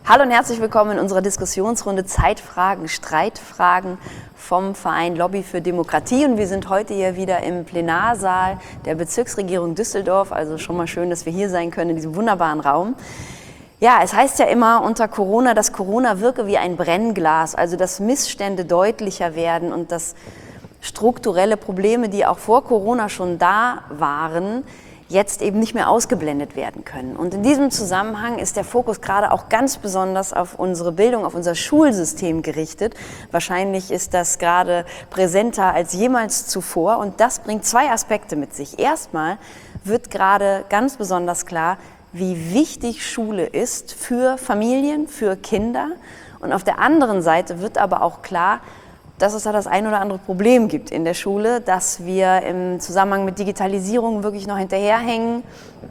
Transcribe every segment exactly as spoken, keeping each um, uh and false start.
Hallo und herzlich willkommen in unserer Diskussionsrunde Zeitfragen, Streitfragen vom Verein Lobby für Demokratie. Und wir sind heute hier wieder im Plenarsaal der Bezirksregierung Düsseldorf. Also schon mal schön, dass wir hier sein können in diesem wunderbaren Raum. Ja, es heißt ja immer unter Corona, dass Corona wirke wie ein Brennglas, also dass Missstände deutlicher werden und dass strukturelle Probleme, die auch vor Corona schon da waren, jetzt eben nicht mehr ausgeblendet werden können. Und in diesem Zusammenhang ist der Fokus gerade auch ganz besonders auf unsere Bildung, auf unser Schulsystem gerichtet. Wahrscheinlich ist das gerade präsenter als jemals zuvor und das bringt zwei Aspekte mit sich. Erstmal wird gerade ganz besonders klar, wie wichtig Schule ist für Familien, für Kinder. Und auf der anderen Seite wird aber auch klar, dass es da das ein oder andere Problem gibt in der Schule, dass wir im Zusammenhang mit Digitalisierung wirklich noch hinterherhängen,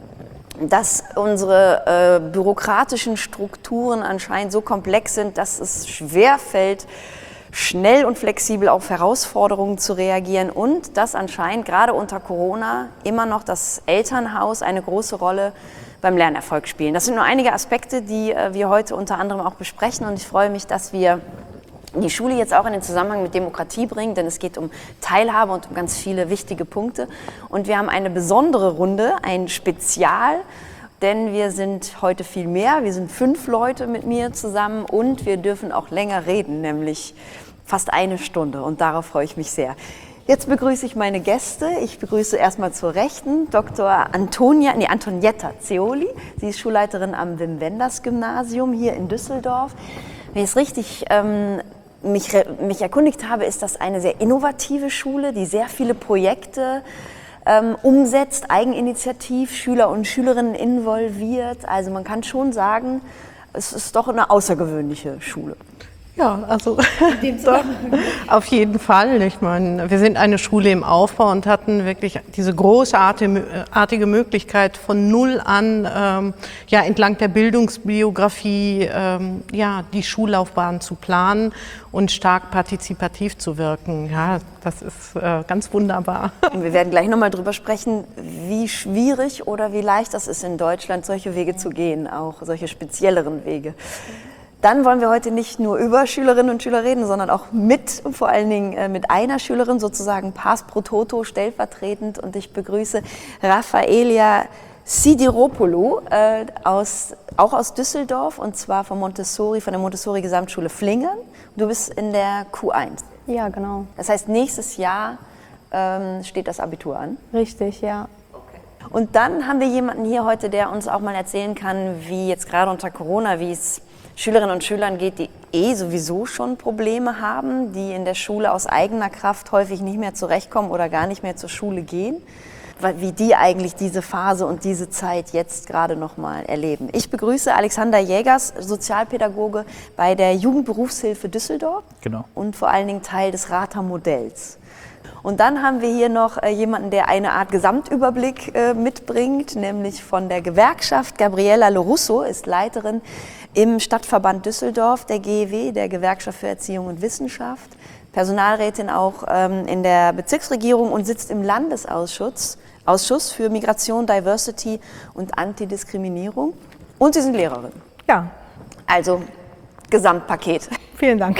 dass unsere äh, bürokratischen Strukturen anscheinend so komplex sind, dass es schwerfällt, schnell und flexibel auf Herausforderungen zu reagieren und dass anscheinend gerade unter Corona immer noch das Elternhaus eine große Rolle beim Lernerfolg spielen. Das sind nur einige Aspekte, die äh, wir heute unter anderem auch besprechen und ich freue mich, dass wir die Schule jetzt auch in den Zusammenhang mit Demokratie bringen, denn es geht um Teilhabe und um ganz viele wichtige Punkte. Und wir haben eine besondere Runde, ein Spezial, denn wir sind heute viel mehr. Wir sind fünf Leute mit mir zusammen und wir dürfen auch länger reden, nämlich fast eine Stunde und darauf freue ich mich sehr. Jetzt begrüße ich meine Gäste. Ich begrüße erstmal zur Rechten Doktor Antonia, nee, Antonietta Zeoli. Sie ist Schulleiterin am Wim-Wenders-Gymnasium hier in Düsseldorf. Wenn ich es richtig ähm, mich, mich erkundigt habe, ist das eine sehr innovative Schule, die sehr viele Projekte ähm, umsetzt, eigeninitiativ, Schüler und Schülerinnen involviert. Also man kann schon sagen, es ist doch eine außergewöhnliche Schule. Ja, also doch, auf jeden Fall. Ich meine, wir sind eine Schule im Aufbau und hatten wirklich diese großartige Möglichkeit von null an, ähm, ja, entlang der Bildungsbiografie, ähm, ja, die Schullaufbahn zu planen und stark partizipativ zu wirken. Ja, das ist äh, ganz wunderbar. Und wir werden gleich nochmal drüber sprechen, wie schwierig oder wie leicht das ist in Deutschland, solche Wege zu gehen, auch solche spezielleren Wege. Dann wollen wir heute nicht nur über Schülerinnen und Schüler reden, sondern auch mit, vor allen Dingen mit einer Schülerin, sozusagen Pars pro Toto, stellvertretend. Und ich begrüße Raffaelia Sidiropoulou, äh, aus, auch aus Düsseldorf, und zwar von Montessori, von der Montessori Gesamtschule Flingern. Du bist in der Q eins. Ja, genau. Das heißt, nächstes Jahr ähm, steht das Abitur an? Richtig, ja. Und dann haben wir jemanden hier heute, der uns auch mal erzählen kann, wie jetzt gerade unter Corona, wie es Schülerinnen und Schülern geht, die eh sowieso schon Probleme haben, die in der Schule aus eigener Kraft häufig nicht mehr zurechtkommen oder gar nicht mehr zur Schule gehen, wie die eigentlich diese Phase und diese Zeit jetzt gerade noch mal erleben. Ich begrüße Alexander Jägers, Sozialpädagoge bei der Jugendberufshilfe Düsseldorf. Genau. Und vor allen Dingen Teil des Rata-Modells. Und dann haben wir hier noch äh, jemanden, der eine Art Gesamtüberblick äh, mitbringt, nämlich von der Gewerkschaft. Gabriella Lorusso ist Leiterin im Stadtverband Düsseldorf, der G E W, der Gewerkschaft für Erziehung und Wissenschaft, Personalrätin auch ähm, in der Bezirksregierung und sitzt im Landesausschuss Ausschuss für Migration, Diversity und Antidiskriminierung. Und Sie sind Lehrerin. Ja. Also Gesamtpaket. Vielen Dank.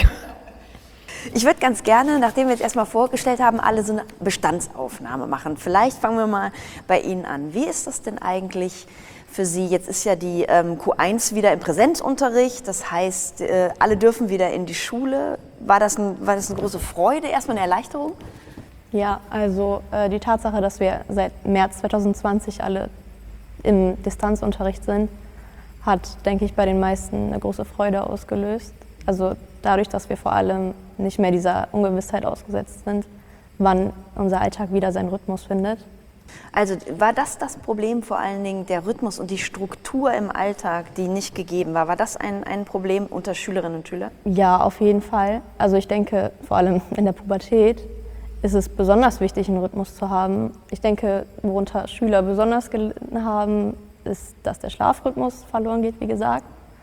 Ich würde ganz gerne, nachdem wir jetzt erstmal vorgestellt haben, alle so eine Bestandsaufnahme machen. Vielleicht fangen wir mal bei Ihnen an. Wie ist das denn eigentlich für Sie? Jetzt ist ja die ähm, Q eins wieder im Präsenzunterricht, das heißt, äh, alle dürfen wieder in die Schule. War das, ein, war das eine große Freude, erstmal eine Erleichterung? Ja, also äh, die Tatsache, dass wir seit März zwanzig zwanzig alle im Distanzunterricht sind, hat, denke ich, bei den meisten eine große Freude ausgelöst. Also dadurch, dass wir vor allem nicht mehr dieser Ungewissheit ausgesetzt sind, wann unser Alltag wieder seinen Rhythmus findet. Also war das das Problem, vor allen Dingen der Rhythmus und die Struktur im Alltag, die nicht gegeben war? War das ein, ein Problem unter Schülerinnen und Schülern? Ja, auf jeden Fall. Also ich denke, vor allem in der Pubertät ist es besonders wichtig, einen Rhythmus zu haben. Ich denke, worunter Schüler besonders gelitten haben, ist, dass der Schlafrhythmus verloren geht, wie gesagt.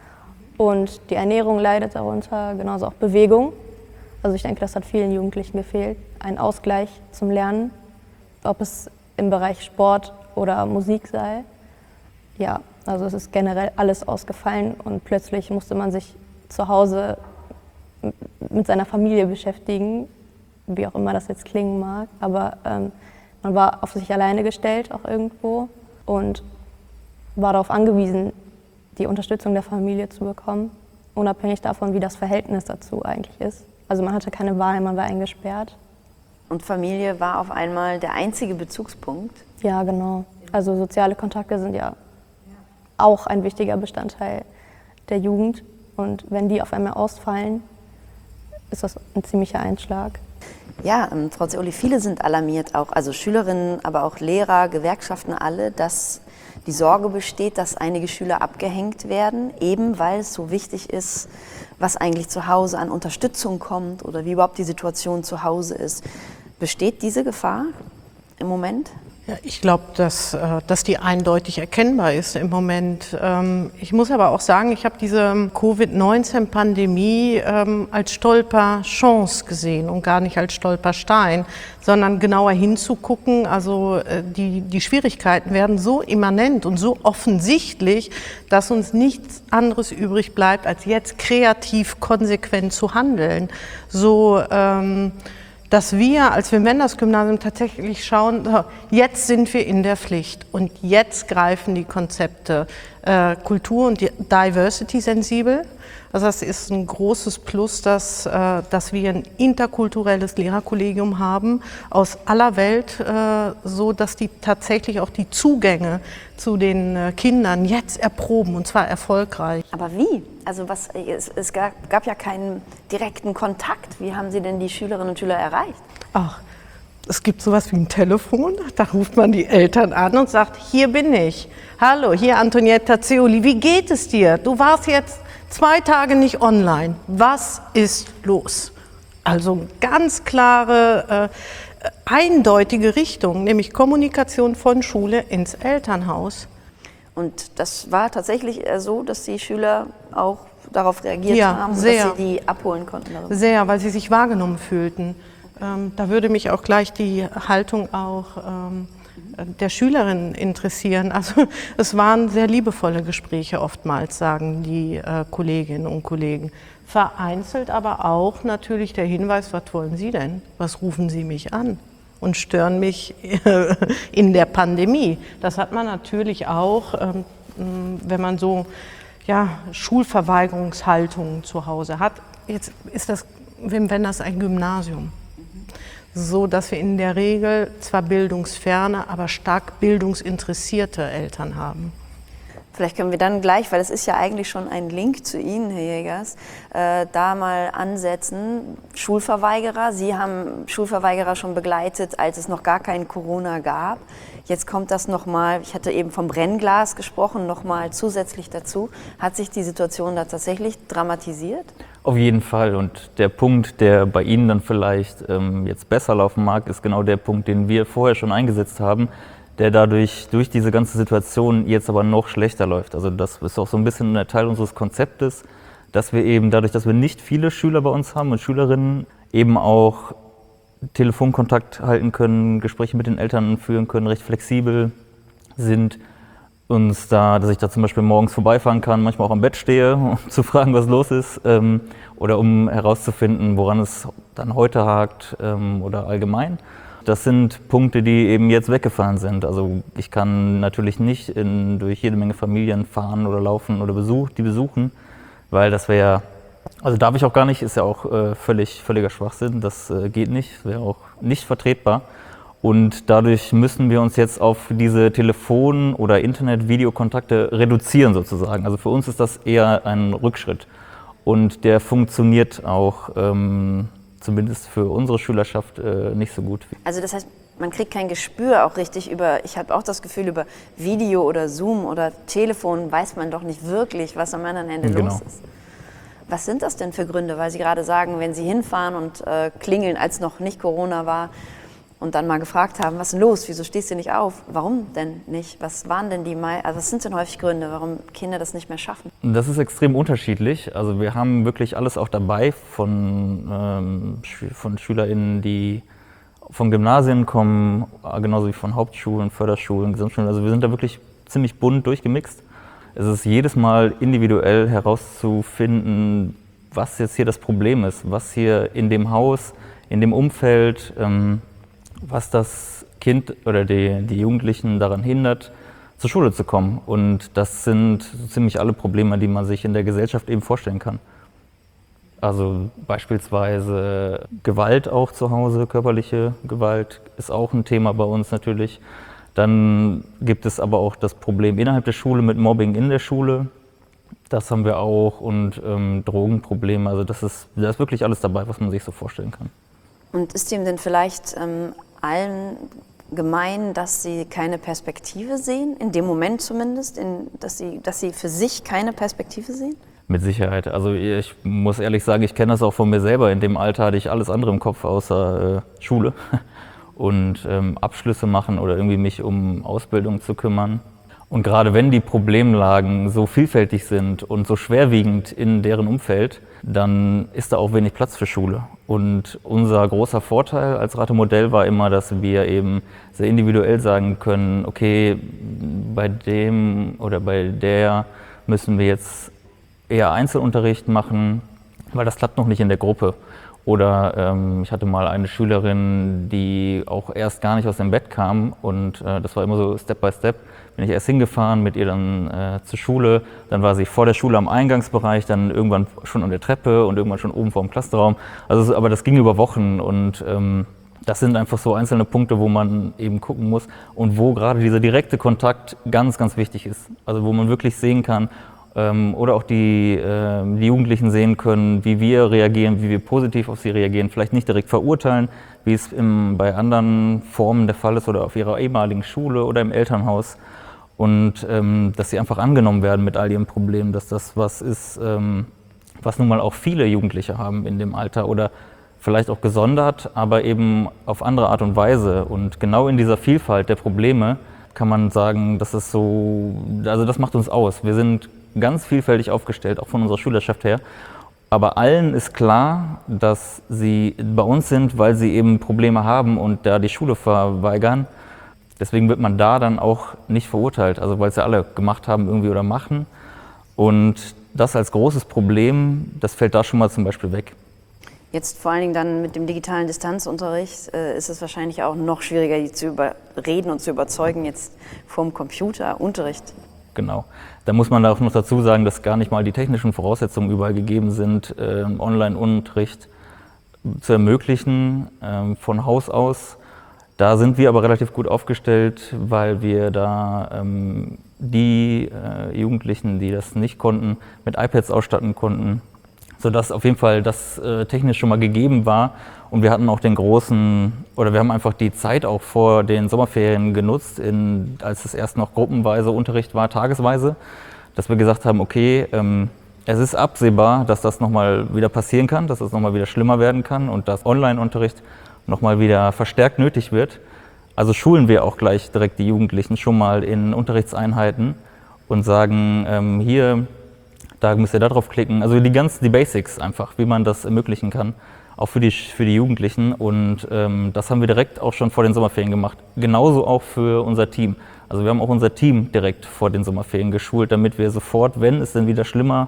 Und die Ernährung leidet darunter, genauso auch Bewegung. Also ich denke, das hat vielen Jugendlichen gefehlt. Ein Ausgleich zum Lernen, ob es im Bereich Sport oder Musik sei. Ja, also es ist generell alles ausgefallen und plötzlich musste man sich zu Hause mit seiner Familie beschäftigen, wie auch immer das jetzt klingen mag, aber ähm, man war auf sich alleine gestellt auch irgendwo und war darauf angewiesen, die Unterstützung der Familie zu bekommen, unabhängig davon, wie das Verhältnis dazu eigentlich ist. Also man hatte keine Wahl, man war eingesperrt. Und Familie war auf einmal der einzige Bezugspunkt? Ja, genau. Also soziale Kontakte sind ja auch ein wichtiger Bestandteil der Jugend. Und wenn die auf einmal ausfallen, ist das ein ziemlicher Einschlag. Ja, ähm, Frau Zeoli, viele sind alarmiert, auch also Schülerinnen, aber auch Lehrer, Gewerkschaften, alle, dass die Sorge besteht, dass einige Schüler abgehängt werden, eben weil es so wichtig ist, was eigentlich zu Hause an Unterstützung kommt oder wie überhaupt die Situation zu Hause ist. Besteht diese Gefahr im Moment? Ja, ich glaube, dass, äh, dass die eindeutig erkennbar ist im Moment. Ähm, ich muss aber auch sagen, ich habe diese Covid neunzehn Pandemie ähm, als Stolperchance gesehen und gar nicht als Stolperstein, sondern genauer hinzugucken. Also äh, die, die Schwierigkeiten werden so immanent und so offensichtlich, dass uns nichts anderes übrig bleibt, als jetzt kreativ konsequent zu handeln. So ähm, dass wir als Wim-Wenders-Gymnasium tatsächlich schauen, jetzt sind wir in der Pflicht und jetzt greifen die Konzepte äh, Kultur und Diversity sensibel. Also das ist ein großes Plus, dass, äh, dass wir ein interkulturelles Lehrerkollegium haben aus aller Welt, äh, so dass die tatsächlich auch die Zugänge zu den äh, Kindern jetzt erproben und zwar erfolgreich. Aber wie? Also was, es, es gab, gab ja keinen direkten Kontakt. Wie haben Sie denn die Schülerinnen und Schüler erreicht? Ach, es gibt sowas wie ein Telefon, da ruft man die Eltern an und sagt, hier bin ich. Hallo, hier Antonietta Zeoli, wie geht es dir? Du warst jetzt zwei Tage nicht online. Was ist los? Also ganz klare, äh, eindeutige Richtung, nämlich Kommunikation von Schule ins Elternhaus. Und das war tatsächlich so, dass die Schüler auch darauf reagiert ja, haben, sehr. dass sie die abholen konnten? Darüber. Sehr, weil sie sich wahrgenommen fühlten. Ähm, da würde mich auch gleich die Haltung auch ähm, der Schülerin interessieren. Also es waren sehr liebevolle Gespräche oftmals, sagen die äh, Kolleginnen und Kollegen. Vereinzelt aber auch natürlich der Hinweis, was wollen Sie denn? Was rufen Sie mich an? Und stören mich in der Pandemie. Das hat man natürlich auch, ähm, wenn man so ja, Schulverweigerungshaltungen zu Hause hat. Jetzt ist das Wim-Wenders ein Gymnasium, so dass wir in der Regel zwar bildungsferne, aber stark bildungsinteressierte Eltern haben. Vielleicht können wir dann gleich, weil es ist ja eigentlich schon ein Link zu Ihnen, Herr Jägers, äh, da mal ansetzen. Schulverweigerer, Sie haben Schulverweigerer schon begleitet, als es noch gar kein Corona gab. Jetzt kommt das nochmal, ich hatte eben vom Brennglas gesprochen, nochmal zusätzlich dazu. Hat sich die Situation da tatsächlich dramatisiert? Auf jeden Fall. Und der Punkt, der bei Ihnen dann vielleicht ähm, jetzt besser laufen mag, ist genau der Punkt, den wir vorher schon eingesetzt haben, der dadurch durch diese ganze Situation jetzt aber noch schlechter läuft. Also das ist auch so ein bisschen ein Teil unseres Konzeptes, dass wir eben dadurch, dass wir nicht viele Schüler bei uns haben und Schülerinnen, eben auch Telefonkontakt halten können, Gespräche mit den Eltern führen können, recht flexibel sind. Uns da, dass ich da zum Beispiel morgens vorbeifahren kann, manchmal auch am Bett stehe, um zu fragen, was los ist, ähm, oder um herauszufinden, woran es dann heute hakt ähm, oder allgemein. Das sind Punkte, die eben jetzt weggefahren sind. Also ich kann natürlich nicht in, durch jede Menge Familien fahren oder laufen oder besuch, die besuchen, weil das wäre, also darf ich auch gar nicht, ist ja auch äh, völlig, völliger Schwachsinn, das äh, geht nicht, wäre auch nicht vertretbar. Und dadurch müssen wir uns jetzt auf diese Telefon- oder Internet-Videokontakte reduzieren sozusagen. Also für uns ist das eher ein Rückschritt. Und der funktioniert auch ähm, zumindest für unsere Schülerschaft äh, nicht so gut. Also das heißt, man kriegt kein Gespür auch richtig über, ich habe auch das Gefühl, über Video oder Zoom oder Telefon weiß man doch nicht wirklich, was am anderen Ende Genau. los ist. Was sind das denn für Gründe? Weil Sie gerade sagen, wenn Sie hinfahren und äh, klingeln, als noch nicht Corona war, und dann mal gefragt haben, was ist denn los, wieso stehst du nicht auf? Warum denn nicht? Was waren denn die, also was sind denn häufig Gründe, warum Kinder das nicht mehr schaffen? Das ist extrem unterschiedlich. Also wir haben wirklich alles auch dabei von, ähm, von SchülerInnen, die von Gymnasien kommen, genauso wie von Hauptschulen, Förderschulen, Gesamtschulen. Also wir sind da wirklich ziemlich bunt durchgemixt. Es ist jedes Mal individuell herauszufinden, was jetzt hier das Problem ist, was hier in dem Haus, in dem Umfeld, ähm, was das Kind oder die, die Jugendlichen daran hindert, zur Schule zu kommen. Und das sind so ziemlich alle Probleme, die man sich in der Gesellschaft eben vorstellen kann. Also beispielsweise Gewalt auch zu Hause, körperliche Gewalt ist auch ein Thema bei uns natürlich. Dann gibt es aber auch das Problem innerhalb der Schule mit Mobbing in der Schule. Das haben wir auch und ähm, Drogenprobleme. Also das ist, da ist wirklich alles dabei, was man sich so vorstellen kann. Und ist ihm denn vielleicht ähm, allen gemein, dass sie keine Perspektive sehen, in dem Moment zumindest, in, dass, sie, dass sie für sich keine Perspektive sehen? Mit Sicherheit. Also ich muss ehrlich sagen, ich kenne das auch von mir selber. In dem Alter hatte ich alles andere im Kopf außer äh, Schule und ähm, Abschlüsse machen oder irgendwie mich um Ausbildung zu kümmern. Und gerade wenn die Problemlagen so vielfältig sind und so schwerwiegend in deren Umfeld, dann ist da auch wenig Platz für Schule. Und unser großer Vorteil als Rathemodell war immer, dass wir eben sehr individuell sagen können, okay, bei dem oder bei der müssen wir jetzt eher Einzelunterricht machen, weil das klappt noch nicht in der Gruppe. Oder ähm, ich hatte mal eine Schülerin, die auch erst gar nicht aus dem Bett kam und äh, das war immer so Step by Step. Bin ich erst hingefahren, mit ihr dann äh, zur Schule, dann war sie vor der Schule am Eingangsbereich, dann irgendwann schon an der Treppe und irgendwann schon oben vor dem Klassenraum. Also, aber das ging über Wochen und ähm, das sind einfach so einzelne Punkte, wo man eben gucken muss und wo gerade dieser direkte Kontakt ganz, ganz wichtig ist. Also wo man wirklich sehen kann, oder auch die, die Jugendlichen sehen können, wie wir reagieren, wie wir positiv auf sie reagieren, vielleicht nicht direkt verurteilen, wie es im, bei anderen Formen der Fall ist oder auf ihrer ehemaligen Schule oder im Elternhaus und ähm, dass sie einfach angenommen werden mit all ihren Problemen, dass das was ist, ähm, was nun mal auch viele Jugendliche haben in dem Alter oder vielleicht auch gesondert, aber eben auf andere Art und Weise und genau in dieser Vielfalt der Probleme kann man sagen, das ist so, also das macht uns aus. Wir sind ganz vielfältig aufgestellt, auch von unserer Schülerschaft her. Aber allen ist klar, dass sie bei uns sind, weil sie eben Probleme haben und da die Schule verweigern. Deswegen wird man da dann auch nicht verurteilt, also weil es ja alle gemacht haben irgendwie oder machen. Und das als großes Problem, das fällt da schon mal zum Beispiel weg. Jetzt vor allen Dingen dann mit dem digitalen Distanzunterricht äh, ist es wahrscheinlich auch noch schwieriger, die zu überreden und zu überzeugen, jetzt vorm Computerunterricht. Genau. Da muss man auch noch dazu sagen, dass gar nicht mal die technischen Voraussetzungen überall gegeben sind, äh, Online-Unterricht zu ermöglichen äh, von Haus aus. Da sind wir aber relativ gut aufgestellt, weil wir da ähm, die äh, Jugendlichen, die das nicht konnten, mit iPads ausstatten konnten, sodass auf jeden Fall das äh, technisch schon mal gegeben war. Und wir hatten auch den großen, oder wir haben einfach die Zeit auch vor den Sommerferien genutzt, in, als es erst noch gruppenweise Unterricht war, tagesweise, dass wir gesagt haben, okay, ähm, es ist absehbar, dass das nochmal wieder passieren kann, dass es nochmal wieder schlimmer werden kann und dass Online-Unterricht nochmal wieder verstärkt nötig wird. Also schulen wir auch gleich direkt die Jugendlichen schon mal in Unterrichtseinheiten und sagen, ähm, hier, da müsst ihr da drauf klicken. Also die ganzen, die Basics einfach, wie man das ermöglichen kann. Auch für die, für die Jugendlichen und ähm, das haben wir direkt auch schon vor den Sommerferien gemacht. Genauso auch für unser Team. Also wir haben auch unser Team direkt vor den Sommerferien geschult, damit wir sofort, wenn es dann wieder schlimmer,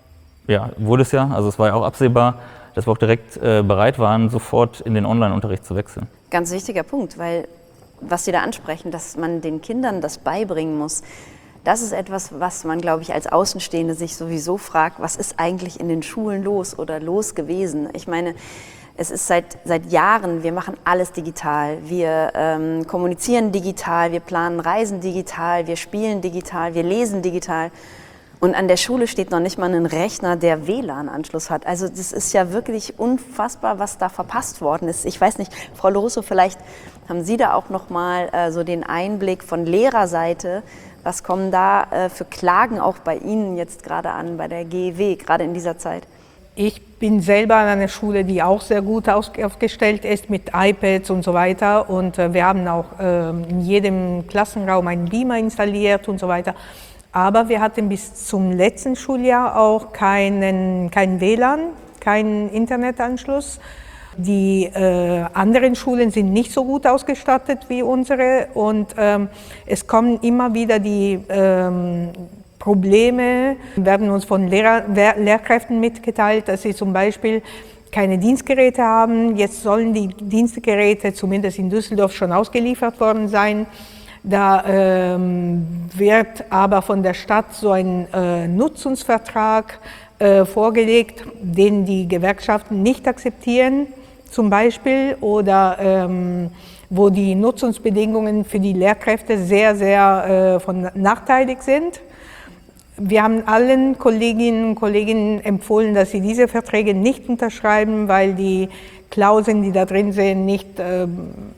ja, wurde es ja, also es war ja auch absehbar, dass wir auch direkt äh, bereit waren, sofort in den Online-Unterricht zu wechseln. Ganz wichtiger Punkt, weil was Sie da ansprechen, dass man den Kindern das beibringen muss, das ist etwas, was man, glaube ich, als Außenstehende sich sowieso fragt, was ist eigentlich in den Schulen los oder los gewesen? Ich meine, es ist seit, seit Jahren, wir machen alles digital, wir ähm, kommunizieren digital, wir planen Reisen digital, wir spielen digital, wir lesen digital. Und an der Schule steht noch nicht mal ein Rechner, der W L A N-Anschluss hat. Also das ist ja wirklich unfassbar, was da verpasst worden ist. Ich weiß nicht, Frau Lorusso, vielleicht haben Sie da auch noch mal äh, so den Einblick von Lehrerseite. Was kommen da äh, für Klagen auch bei Ihnen jetzt gerade an, bei der G E W, gerade in dieser Zeit? Ich bin selber an einer Schule, die auch sehr gut aufgestellt ist mit iPads und so weiter. Und äh, wir haben auch äh, in jedem Klassenraum einen Beamer installiert und so weiter. Aber wir hatten bis zum letzten Schuljahr auch keinen, keinen W L A N, keinen Internetanschluss. Die äh, anderen Schulen sind nicht so gut ausgestattet wie unsere und ähm, es kommen immer wieder die ähm, Probleme, werden uns von Lehrer, Lehrkräften mitgeteilt, dass sie zum Beispiel keine Dienstgeräte haben. Jetzt sollen die Dienstgeräte zumindest in Düsseldorf schon ausgeliefert worden sein. Da ähm, wird aber von der Stadt so ein äh, Nutzungsvertrag äh, vorgelegt, den die Gewerkschaften nicht akzeptieren, zum Beispiel, oder ähm, wo die Nutzungsbedingungen für die Lehrkräfte sehr, sehr äh, von nachteilig sind. Wir haben allen Kolleginnen und Kollegen empfohlen, dass sie diese Verträge nicht unterschreiben, weil die Klauseln, die da drin sind, nicht, äh,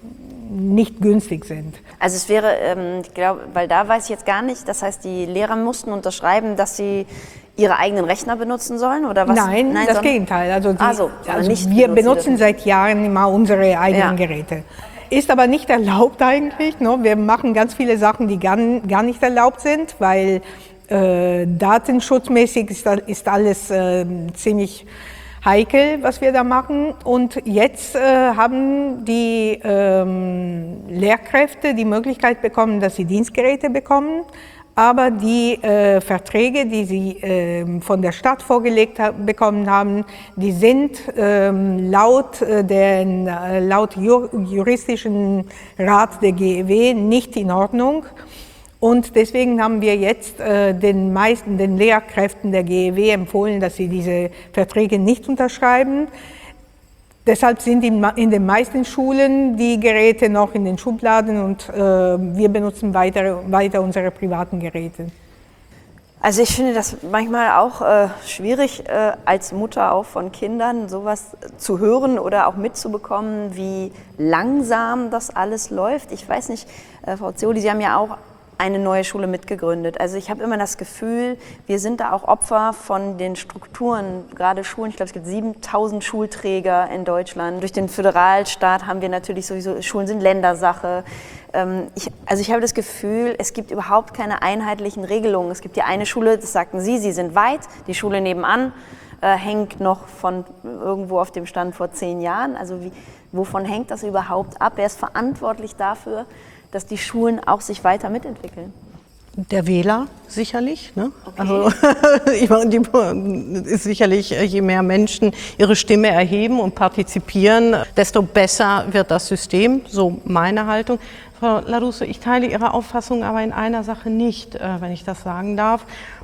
nicht günstig sind. Also es wäre, ähm, ich glaube, weil da weiß ich jetzt gar nicht, das heißt, die Lehrer mussten unterschreiben, dass sie ihre eigenen Rechner benutzen sollen, oder was? Nein, Nein das Gegenteil. Also, die, also, also nicht wir benutzen seit Jahren immer unsere eigenen ja. Geräte. Ist aber nicht erlaubt eigentlich. Ne? Wir machen ganz viele Sachen, die gar, gar nicht erlaubt sind, weil Äh, datenschutzmäßig ist, ist alles äh, ziemlich heikel, was wir da machen. Und jetzt äh, haben die ähm, Lehrkräfte die Möglichkeit bekommen, dass sie Dienstgeräte bekommen. Aber die äh, Verträge, die sie äh, von der Stadt vorgelegt ha bekommen haben, die sind äh, laut, äh, den, äh, laut ju juristischen Rat der G E W nicht in Ordnung. Und deswegen haben wir jetzt äh, den meisten, den Lehrkräften der G E W empfohlen, dass sie diese Verträge nicht unterschreiben. Deshalb sind in, in den meisten Schulen die Geräte noch in den Schubladen und äh, wir benutzen weiter, weiter unsere privaten Geräte. Also ich finde das manchmal auch äh, schwierig, äh, als Mutter auch von Kindern sowas zu hören oder auch mitzubekommen, wie langsam das alles läuft. Ich weiß nicht, äh, Frau Zeoli, Sie haben ja auch eine neue Schule mitgegründet. Also ich habe immer das Gefühl, wir sind da auch Opfer von den Strukturen, gerade Schulen. Ich glaube, es gibt siebentausend Schulträger in Deutschland. Durch den Föderalstaat haben wir natürlich sowieso, Schulen sind Ländersache. Ich, also ich habe das Gefühl, es gibt überhaupt keine einheitlichen Regelungen. Es gibt die eine Schule, das sagten Sie, Sie sind weit, die Schule nebenan äh, hängt noch von irgendwo auf dem Stand vor zehn Jahren. Also wie, wovon hängt das überhaupt ab? Wer ist verantwortlich dafür, dass die Schulen auch sich weiter mitentwickeln? Der Wähler sicherlich. Ne? Okay. Also ich meine, die ist sicherlich, je mehr Menschen ihre Stimme erheben und partizipieren, desto besser wird das System. So meine Haltung. Frau LaRusso, ich teile Ihre Auffassung aber in einer Sache nicht, wenn ich das sagen darf.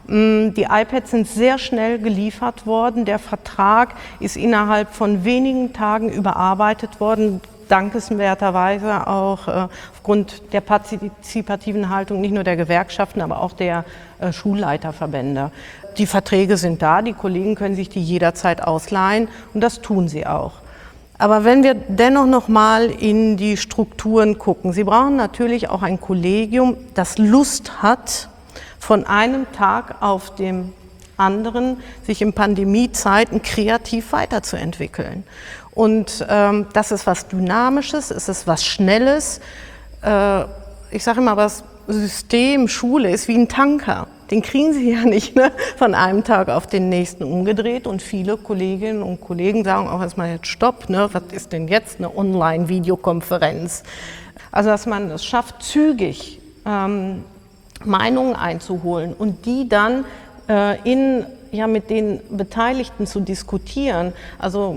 Die iPads sind sehr schnell geliefert worden. Der Vertrag ist innerhalb von wenigen Tagen überarbeitet worden. Dankenswerterweise auch äh, aufgrund der partizipativen Haltung nicht nur der Gewerkschaften, aber auch der äh, Schulleiterverbände. Die Verträge sind da, die Kollegen können sich die jederzeit ausleihen und das tun sie auch. Aber wenn wir dennoch noch mal in die Strukturen gucken, Sie brauchen natürlich auch ein Kollegium, das Lust hat, von einem Tag auf den anderen sich in Pandemiezeiten kreativ weiterzuentwickeln. Und ähm, das ist was Dynamisches, es ist was Schnelles. Äh, ich sage immer, das System Schule ist wie ein Tanker. Den kriegen Sie ja nicht ne, von einem Tag auf den nächsten umgedreht. Und viele Kolleginnen und Kollegen sagen auch erstmal jetzt Stopp, ne, was ist denn jetzt eine Online-Videokonferenz? Also dass man es schafft, zügig ähm, Meinungen einzuholen und die dann äh, in ja mit den Beteiligten zu diskutieren. Also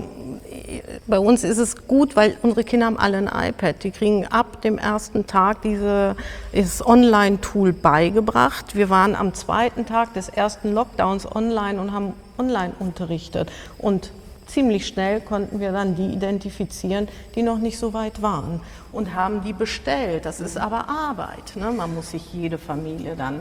bei uns ist es gut, weil unsere Kinder haben alle ein iPad. Die kriegen ab dem ersten Tag diese, dieses Online-Tool beigebracht. Wir waren am zweiten Tag des ersten Lockdowns online und haben online unterrichtet. Und ziemlich schnell konnten wir dann die identifizieren, die noch nicht so weit waren und haben die bestellt. Das ist aber Arbeit. Ne? Man muss sich jede Familie dann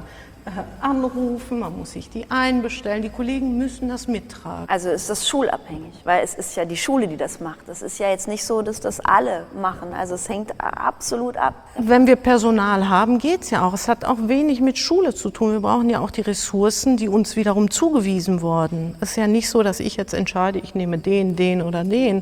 anrufen, man muss sich die einbestellen, die Kollegen müssen das mittragen. Also ist das schulabhängig, weil es ist ja die Schule, die das macht. Es ist ja jetzt nicht so, dass das alle machen, also es hängt absolut ab. Wenn wir Personal haben, geht es ja auch. Es hat auch wenig mit Schule zu tun. Wir brauchen ja auch die Ressourcen, die uns wiederum zugewiesen wurden. Es ist ja nicht so, dass ich jetzt entscheide, ich nehme den, den oder den.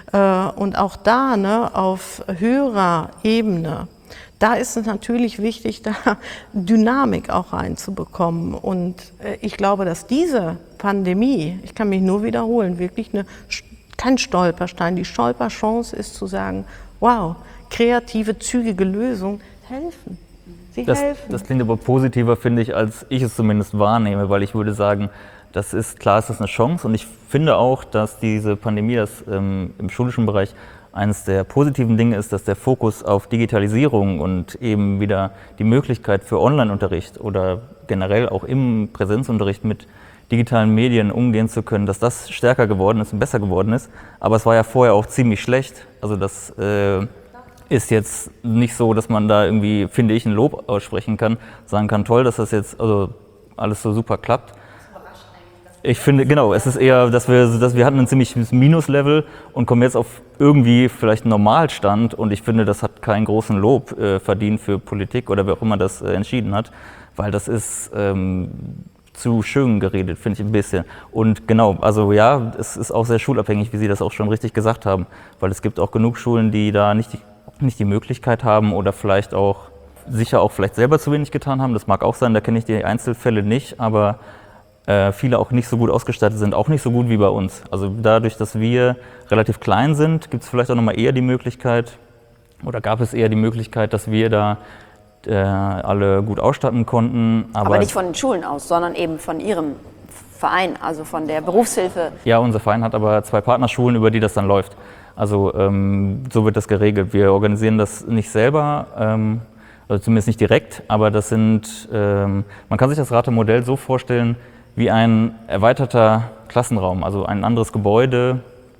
Und auch da ne, auf höherer Ebene, da ist es natürlich wichtig, da Dynamik auch reinzubekommen. Und ich glaube, dass diese Pandemie, ich kann mich nur wiederholen, wirklich eine kein Stolperstein. Die Stolperchance ist zu sagen, wow, kreative, zügige Lösungen helfen. Sie das, helfen. Das klingt aber positiver, finde ich, als ich es zumindest wahrnehme, weil ich würde sagen, das ist, klar ist das eine Chance und ich finde auch, dass diese Pandemie das, ähm, im schulischen Bereich eines der positiven Dinge ist, dass der Fokus auf Digitalisierung und eben wieder die Möglichkeit für Online-Unterricht oder generell auch im Präsenzunterricht mit digitalen Medien umgehen zu können, dass das stärker geworden ist und besser geworden ist. Aber es war ja vorher auch ziemlich schlecht. Also das äh, ist jetzt nicht so, dass man da irgendwie, finde ich, ein Lob aussprechen kann, sagen kann, toll, dass das jetzt also alles so super klappt. Ich finde, genau, es ist eher, dass wir, dass wir hatten ein ziemliches Minuslevel und kommen jetzt auf irgendwie vielleicht einen Normalstand und ich finde, das hat keinen großen Lob äh, verdient für Politik oder wer auch immer das äh, entschieden hat, weil das ist ähm, zu schön geredet, finde ich ein bisschen. Und genau, also ja, es ist auch sehr schulabhängig, wie Sie das auch schon richtig gesagt haben, weil es gibt auch genug Schulen, die da nicht die, nicht die Möglichkeit haben oder vielleicht auch, sicher auch vielleicht selber zu wenig getan haben, das mag auch sein, da kenne ich die Einzelfälle nicht, aber Äh, viele auch nicht so gut ausgestattet sind, auch nicht so gut wie bei uns. Also dadurch, dass wir relativ klein sind, gibt es vielleicht auch nochmal eher die Möglichkeit, oder gab es eher die Möglichkeit, dass wir da äh, alle gut ausstatten konnten. Aber, aber nicht von den Schulen aus, sondern eben von Ihrem Verein, also von der Berufshilfe. Ja, unser Verein hat aber zwei Partnerschulen, über die das dann läuft. Also ähm, so wird das geregelt. Wir organisieren das nicht selber, ähm, also zumindest nicht direkt, aber das sind, ähm, man kann sich das Rate-Modell so vorstellen, wie ein erweiterter Klassenraum, also ein anderes Gebäude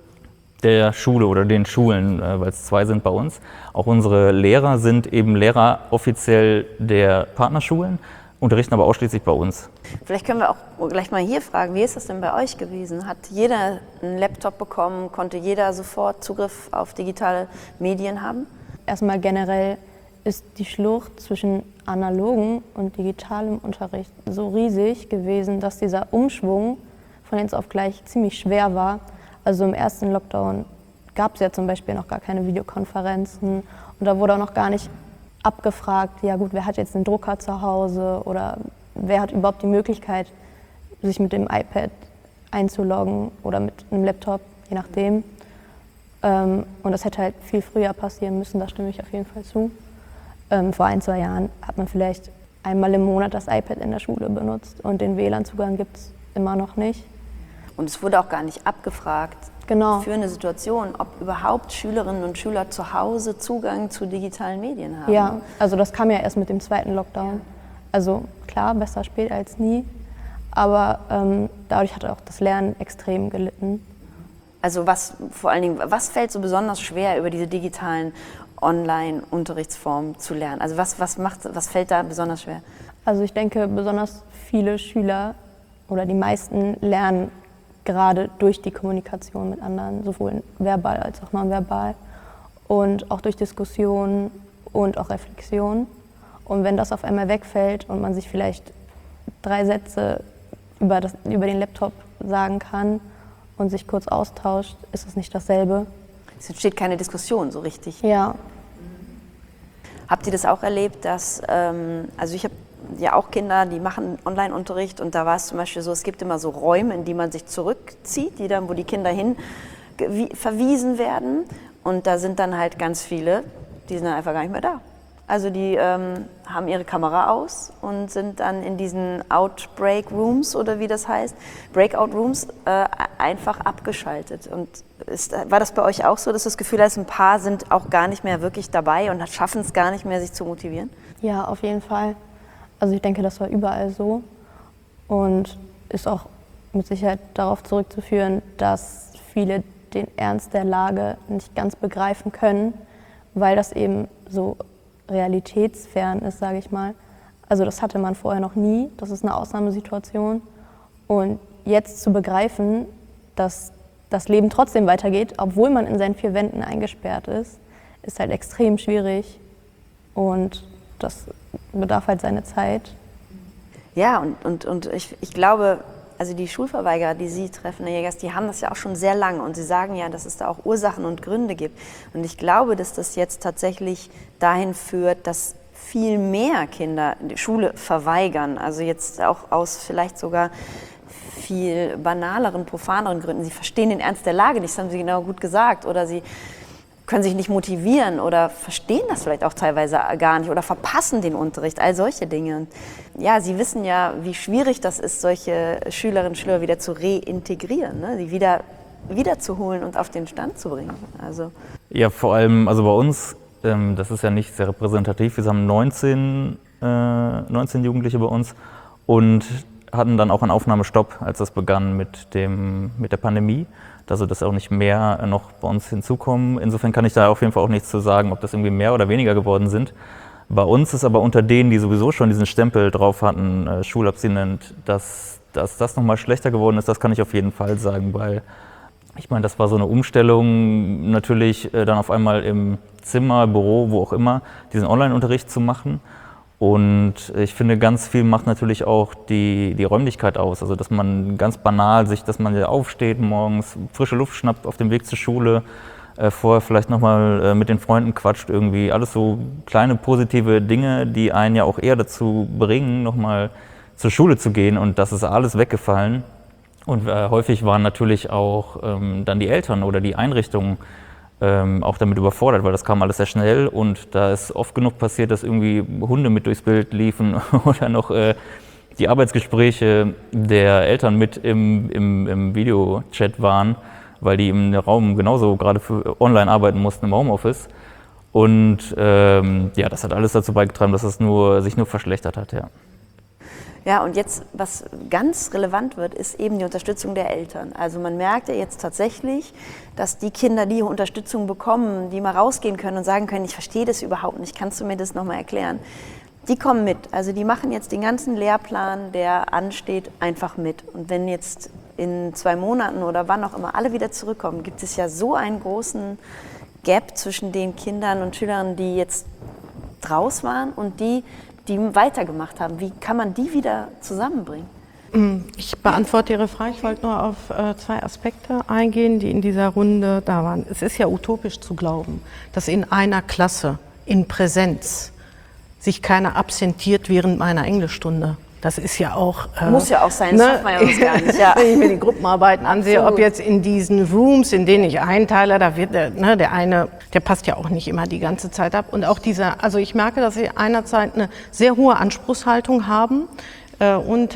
der Schule oder den Schulen, weil es zwei sind bei uns. Auch unsere Lehrer sind eben Lehrer offiziell der Partnerschulen, unterrichten aber ausschließlich bei uns. Vielleicht können wir auch gleich mal hier fragen, wie ist das denn bei euch gewesen? Hat jeder einen Laptop bekommen? Konnte jeder sofort Zugriff auf digitale Medien haben? Erstmal generell ist die Schlucht zwischen analogen und digitalem Unterricht so riesig gewesen, dass dieser Umschwung von jetzt auf gleich ziemlich schwer war. Also im ersten Lockdown gab es ja zum Beispiel noch gar keine Videokonferenzen und da wurde auch noch gar nicht abgefragt, ja gut, wer hat jetzt einen Drucker zu Hause oder wer hat überhaupt die Möglichkeit, sich mit dem iPad einzuloggen oder mit einem Laptop, je nachdem. Und das hätte halt viel früher passieren müssen, da stimme ich auf jeden Fall zu. Ähm, vor ein, zwei Jahren hat man vielleicht einmal im Monat das iPad in der Schule benutzt und den W L A N-Zugang gibt es immer noch nicht. Und es wurde auch gar nicht abgefragt genau. für eine Situation, ob überhaupt Schülerinnen und Schüler zu Hause Zugang zu digitalen Medien haben. Ja, also das kam ja erst mit dem zweiten Lockdown. Also klar, besser spät als nie, aber ähm, dadurch hat auch das Lernen extrem gelitten. Also was vor allen Dingen, was fällt so besonders schwer über diese digitalen Online-Unterrichtsform zu lernen? Also was, was, macht, was fällt da besonders schwer? Also ich denke, besonders viele Schüler oder die meisten lernen gerade durch die Kommunikation mit anderen, sowohl verbal als auch nonverbal und auch durch Diskussionen und auch Reflexion. Und wenn das auf einmal wegfällt und man sich vielleicht drei Sätze über, das, über den Laptop sagen kann und sich kurz austauscht, ist es nicht dasselbe. Es entsteht keine Diskussion so richtig. Ja. Habt ihr das auch erlebt, dass, ähm, also ich habe ja auch Kinder, die machen Online-Unterricht und da war es zum Beispiel so, es gibt immer so Räume, in die man sich zurückzieht, die dann, wo die Kinder hin verwiesen werden und da sind dann halt ganz viele, die sind dann einfach gar nicht mehr da. Also die ähm, haben ihre Kamera aus und sind dann in diesen Outbreak Rooms oder wie das heißt, Breakout Rooms, äh, einfach abgeschaltet. Und ist, war das bei euch auch so, dass das Gefühl hast, ein paar sind auch gar nicht mehr wirklich dabei und schaffen es gar nicht mehr, sich zu motivieren? Ja, auf jeden Fall. Also ich denke, das war überall so und ist auch mit Sicherheit darauf zurückzuführen, dass viele den Ernst der Lage nicht ganz begreifen können, weil das eben so realitätsfern ist, sage ich mal. Also das hatte man vorher noch nie, das ist eine Ausnahmesituation. Und jetzt zu begreifen, dass das Leben trotzdem weitergeht, obwohl man in seinen vier Wänden eingesperrt ist, ist halt extrem schwierig und das bedarf halt seine Zeit. Ja, und, und, und ich, ich glaube, also die Schulverweigerer, die Sie treffen, Herr Jägers, die haben das ja auch schon sehr lange und Sie sagen ja, dass es da auch Ursachen und Gründe gibt. Und ich glaube, dass das jetzt tatsächlich dahin führt, dass viel mehr Kinder die Schule verweigern, also jetzt auch aus vielleicht sogar viel banaleren, profaneren Gründen. Sie verstehen den Ernst der Lage nicht, das haben Sie genau gut gesagt. Oder sie können sich nicht motivieren oder verstehen das vielleicht auch teilweise gar nicht oder verpassen den Unterricht, all solche Dinge. Und ja, Sie wissen ja, wie schwierig das ist, solche Schülerinnen und Schüler wieder zu reintegrieren, ne? Sie wieder wiederzuholen und auf den Stand zu bringen. Also ja, vor allem, also bei uns, ähm, das ist ja nicht sehr repräsentativ, wir haben neunzehn, äh, neunzehn Jugendliche bei uns und hatten dann auch einen Aufnahmestopp, als das begann mit, dem, mit der Pandemie. Also dass auch nicht mehr noch bei uns hinzukommen. Insofern kann ich da auf jeden Fall auch nichts zu sagen, ob das irgendwie mehr oder weniger geworden sind. Bei uns ist aber unter denen, die sowieso schon diesen Stempel drauf hatten, äh, schulabstinent, dass, dass das nochmal schlechter geworden ist, das kann ich auf jeden Fall sagen, weil ich meine, das war so eine Umstellung, natürlich äh, dann auf einmal im Zimmer, Büro, wo auch immer, diesen Online-Unterricht zu machen. Und ich finde, ganz viel macht natürlich auch die, die Räumlichkeit aus. Also, dass man ganz banal sich, dass man ja aufsteht, morgens frische Luft schnappt auf dem Weg zur Schule, äh, vorher vielleicht nochmal äh, mit den Freunden quatscht irgendwie. Alles so kleine positive Dinge, die einen ja auch eher dazu bringen, nochmal zur Schule zu gehen. Und das ist alles weggefallen. Und äh, häufig waren natürlich auch ähm, dann die Eltern oder die Einrichtungen Ähm, auch damit überfordert, weil das kam alles sehr schnell und da ist oft genug passiert, dass irgendwie Hunde mit durchs Bild liefen oder noch äh, die Arbeitsgespräche der Eltern mit im, im, im Videochat waren, weil die im Raum genauso gerade für online arbeiten mussten im Homeoffice. Und ähm, ja, das hat alles dazu beigetragen, dass es nur, sich nur verschlechtert hat. Ja. Ja, und jetzt, was ganz relevant wird, ist eben die Unterstützung der Eltern. Also man merkt ja jetzt tatsächlich, dass die Kinder, die Unterstützung bekommen, die mal rausgehen können und sagen können, ich verstehe das überhaupt nicht, kannst du mir das nochmal erklären? Die kommen mit. Also die machen jetzt den ganzen Lehrplan, der ansteht, einfach mit. Und wenn jetzt in zwei Monaten oder wann auch immer alle wieder zurückkommen, gibt es ja so einen großen Gap zwischen den Kindern und Schülern, die jetzt draus waren und die, die weitergemacht haben. Wie kann man die wieder zusammenbringen? Ich beantworte Ihre Frage. Ich wollte nur auf äh, zwei Aspekte eingehen, die in dieser Runde da waren. Es ist ja utopisch zu glauben, dass in einer Klasse, in Präsenz, sich keiner absentiert während meiner Englischstunde. Das ist ja auch... Äh, Muss ja auch sein, das ne? schafft man ja uns gar nicht. Ja. Wenn ich mir die Gruppenarbeiten ansehe, Absolut. ob jetzt in diesen Rooms, in denen ich einteile, da wird der, ne, der eine, der passt ja auch nicht immer die ganze Zeit ab. Und auch dieser, also ich merke, dass sie einerseits eine sehr hohe Anspruchshaltung haben, äh,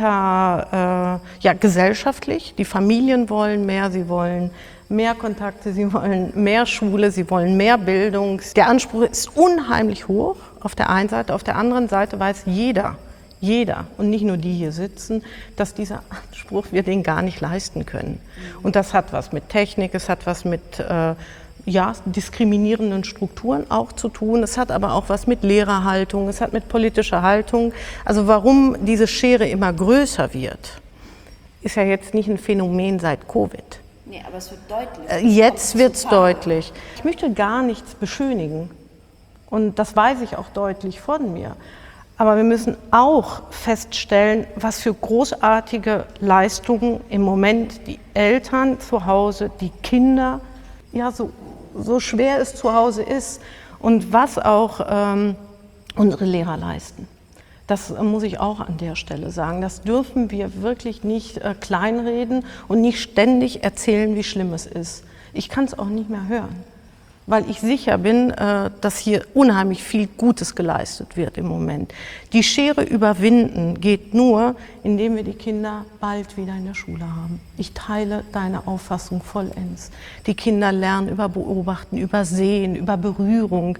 unter, äh, ja, gesellschaftlich. Die Familien wollen mehr, sie wollen mehr Kontakte, sie wollen mehr Schule, sie wollen mehr Bildung. Der Anspruch ist unheimlich hoch auf der einen Seite, auf der anderen Seite weiß jeder, Jeder und nicht nur die hier sitzen, dass dieser Anspruch wir den gar nicht leisten können. Und das hat was mit Technik, es hat was mit äh, ja, diskriminierenden Strukturen auch zu tun. Es hat aber auch was mit Lehrerhaltung, es hat mit politischer Haltung. Also warum diese Schere immer größer wird, ist ja jetzt nicht ein Phänomen seit Covid. Nee, aber es wird deutlich. Äh, Jetzt wird es deutlich. Ich möchte gar nichts beschönigen. Und das weiß ich auch deutlich von mir. Aber wir müssen auch feststellen, was für großartige Leistungen im Moment die Eltern zu Hause, die Kinder, ja, so, so schwer es zu Hause ist und was auch ähm, unsere Lehrer leisten. Das äh, muss ich auch an der Stelle sagen. Das dürfen wir wirklich nicht äh, kleinreden und nicht ständig erzählen, wie schlimm es ist. Ich kann es auch nicht mehr hören, weil ich sicher bin, dass hier unheimlich viel Gutes geleistet wird im Moment. Die Schere überwinden geht nur, indem wir die Kinder bald wieder in der Schule haben. Ich teile deine Auffassung vollends. Die Kinder lernen über Beobachten, über Sehen, über Berührung.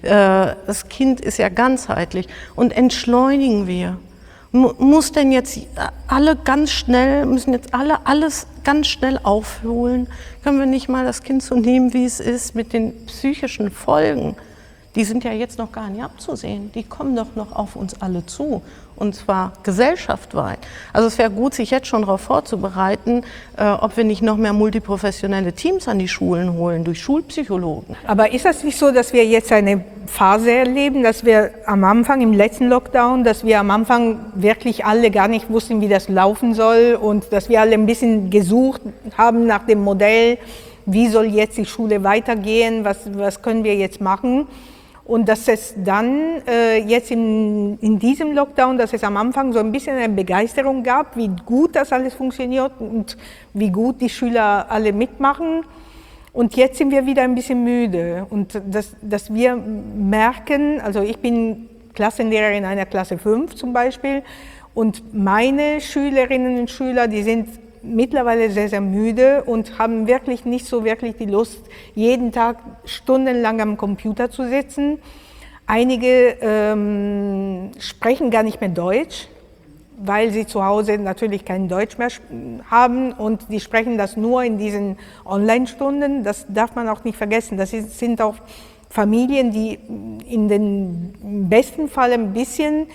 Das Kind ist ja ganzheitlich. Und entschleunigen wir. Muss denn jetzt alle ganz schnell, müssen jetzt alle alles ganz schnell aufholen? Können wir nicht mal das Kind so nehmen, wie es ist, mit den psychischen Folgen? Die sind ja jetzt noch gar nicht abzusehen. Die kommen doch noch auf uns alle zu. Und zwar gesellschaftsweit. Also es wäre gut, sich jetzt schon darauf vorzubereiten, äh, ob wir nicht noch mehr multiprofessionelle Teams an die Schulen holen, durch Schulpsychologen. Aber ist das nicht so, dass wir jetzt eine Phase erleben, dass wir am Anfang, im letzten Lockdown, dass wir am Anfang wirklich alle gar nicht wussten, wie das laufen soll und dass wir alle ein bisschen gesucht haben nach dem Modell, wie soll jetzt die Schule weitergehen, was, was können wir jetzt machen? Und dass es dann äh, jetzt in, in diesem Lockdown, dass es am Anfang so ein bisschen eine Begeisterung gab, wie gut das alles funktioniert und wie gut die Schüler alle mitmachen. Und jetzt sind wir wieder ein bisschen müde. Und dass, dass wir merken, also ich bin Klassenlehrerin einer Klasse fünf zum Beispiel, und meine Schülerinnen und Schüler, die sind mittlerweile sehr, sehr müde und haben wirklich nicht so wirklich die Lust, jeden Tag stundenlang am Computer zu sitzen. Einige ähm, sprechen gar nicht mehr Deutsch, weil sie zu Hause natürlich kein Deutsch mehr haben und die sprechen das nur in diesen Online-Stunden. Das darf man auch nicht vergessen. Das ist, sind auch Familien, die in den besten Fall ein bisschen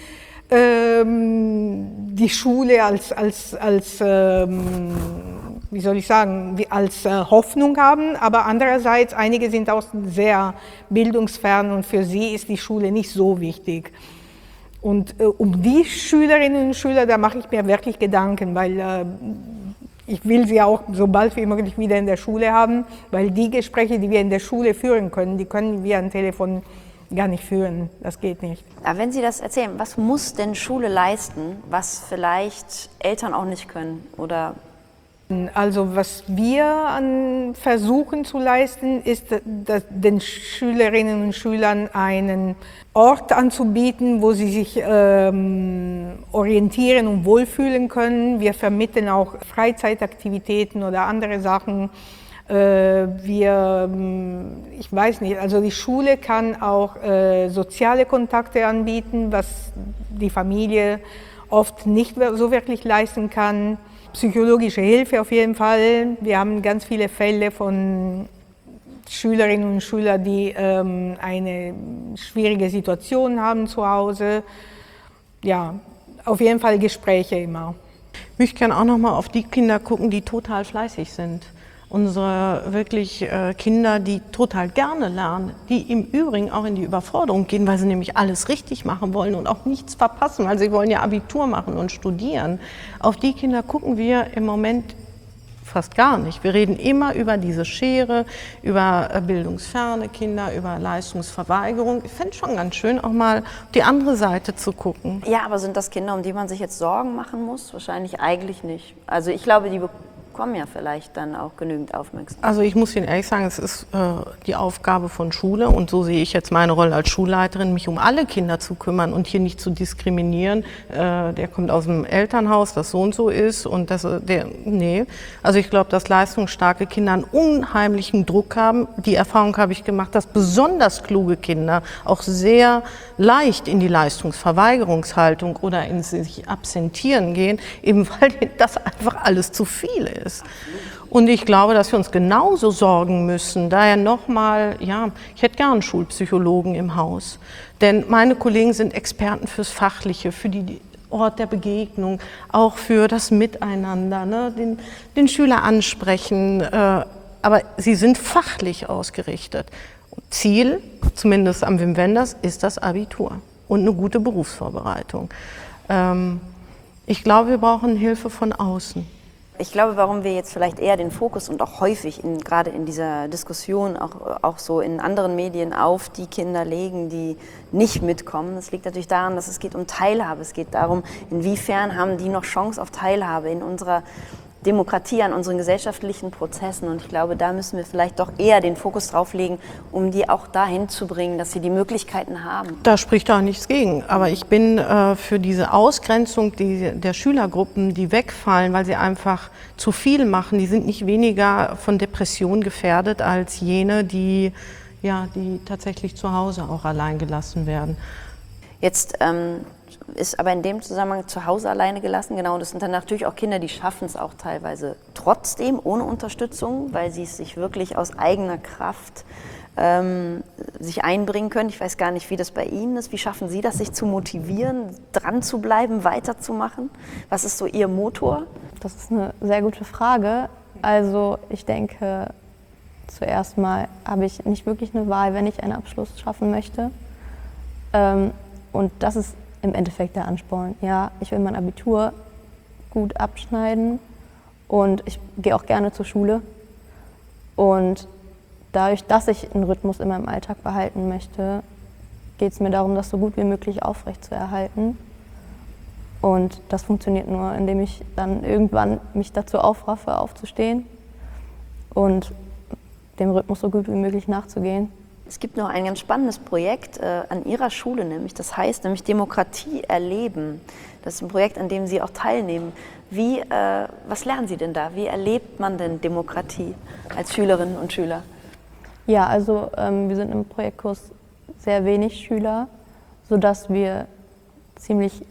ähm, die Schule als, als, als ähm, wie soll ich sagen, als äh, Hoffnung haben, aber andererseits, einige sind auch sehr bildungsfern und für sie ist die Schule nicht so wichtig. Und äh, um die Schülerinnen und Schüler, da mache ich mir wirklich Gedanken, weil äh, ich will sie auch so bald wie möglich wieder in der Schule haben, weil die Gespräche, die wir in der Schule führen können, die können wir am Telefon gar nicht führen. Das geht nicht. Aber wenn Sie das erzählen, was muss denn Schule leisten, was vielleicht Eltern auch nicht können? Oder Also was wir an versuchen zu leisten, ist, dass den Schülerinnen und Schülern einen Ort anzubieten, wo sie sich ähm, orientieren und wohlfühlen können. Wir vermitteln auch Freizeitaktivitäten oder andere Sachen. Äh, wir, ich weiß nicht, also die Schule kann auch äh, soziale Kontakte anbieten, was die Familie oft nicht so wirklich leisten kann. Psychologische Hilfe auf jeden Fall. Wir haben ganz viele Fälle von Schülerinnen und Schülern, die ähm, eine schwierige Situation haben zu Hause. Ja, auf jeden Fall Gespräche immer. Ich möchte gerne auch noch mal auf die Kinder gucken, die total fleißig sind. Unsere wirklich äh, Kinder, die total gerne lernen, die im Übrigen auch in die Überforderung gehen, weil sie nämlich alles richtig machen wollen und auch nichts verpassen, weil sie wollen ja Abitur machen und studieren. Auf die Kinder gucken wir im Moment fast gar nicht. Wir reden immer über diese Schere, über äh, bildungsferne Kinder, über Leistungsverweigerung. Ich fände es schon ganz schön, auch mal auf die andere Seite zu gucken. ja, aber sind das Kinder, um die man sich jetzt Sorgen machen muss? Wahrscheinlich eigentlich nicht. Also ich glaube, die bekommen ja vielleicht dann auch genügend Aufmerksamkeit. Also ich muss Ihnen ehrlich sagen, es ist äh, die Aufgabe von Schule und so sehe ich jetzt meine Rolle als Schulleiterin, mich um alle Kinder zu kümmern und hier nicht zu diskriminieren. Äh, der kommt aus dem Elternhaus, das so und so ist und das, der, nee. Also ich glaube, dass leistungsstarke Kinder einen unheimlichen Druck haben. Die Erfahrung habe ich gemacht, dass besonders kluge Kinder auch sehr leicht in die Leistungsverweigerungshaltung oder in sich absentieren gehen, eben weil das einfach alles zu viel ist. Und ich glaube, dass wir uns genauso sorgen müssen. Daher nochmal, ja, ich hätte gern einen Schulpsychologen im Haus. Denn meine Kollegen sind Experten fürs Fachliche, für die Ort der Begegnung, auch für das Miteinander, ne, den, den Schüler ansprechen. Äh, aber sie sind fachlich ausgerichtet. Ziel, zumindest am Wim Wenders, ist das Abitur und eine gute Berufsvorbereitung. Ähm, ich glaube, wir brauchen Hilfe von außen. Ich glaube, warum wir jetzt vielleicht eher den Fokus und auch häufig in, gerade in dieser Diskussion, auch, auch so in anderen Medien auf die Kinder legen, die nicht mitkommen, das liegt natürlich daran, dass es geht um Teilhabe. Es geht darum, inwiefern haben die noch Chance auf Teilhabe in unserer Demokratie, an unseren gesellschaftlichen Prozessen. Und ich glaube, da müssen wir vielleicht doch eher den Fokus drauf legen, um die auch dahin zu bringen, dass sie die Möglichkeiten haben. Da spricht auch nichts gegen. Aber ich bin äh, für diese Ausgrenzung die, der Schülergruppen, die wegfallen, weil sie einfach zu viel machen, die sind nicht weniger von Depression gefährdet als jene, die, ja, die tatsächlich zu Hause auch allein gelassen werden. Jetzt ähm, ist aber in dem Zusammenhang zu Hause alleine gelassen, genau, und das sind dann natürlich auch Kinder, die schaffen es auch teilweise trotzdem ohne Unterstützung, weil sie es sich wirklich aus eigener Kraft ähm, sich einbringen können. Ich weiß gar nicht, wie das bei Ihnen ist. Wie schaffen Sie das, sich zu motivieren, dran zu bleiben, weiterzumachen? Was ist so Ihr Motor? Das ist eine sehr gute Frage. Also ich denke, zuerst mal habe ich nicht wirklich eine Wahl, wenn ich einen Abschluss schaffen möchte. Ähm, und das ist im Endeffekt der Ansporn. Ja, ich will mein Abitur gut abschneiden und ich gehe auch gerne zur Schule. Und dadurch, dass ich einen Rhythmus in meinem Alltag behalten möchte, geht es mir darum, das so gut wie möglich aufrechtzuerhalten. Und das funktioniert nur, indem ich dann irgendwann mich dazu aufraffe, aufzustehen und dem Rhythmus so gut wie möglich nachzugehen. Es gibt noch ein ganz spannendes Projekt äh, an Ihrer Schule, nämlich das heißt nämlich Demokratie erleben. Das ist ein Projekt, an dem Sie auch teilnehmen. Wie, äh, was lernen Sie denn da? Wie erlebt man denn Demokratie als Schülerinnen und Schüler? Ja, also ähm, wir sind im Projektkurs sehr wenig Schüler, sodass wir ziemlich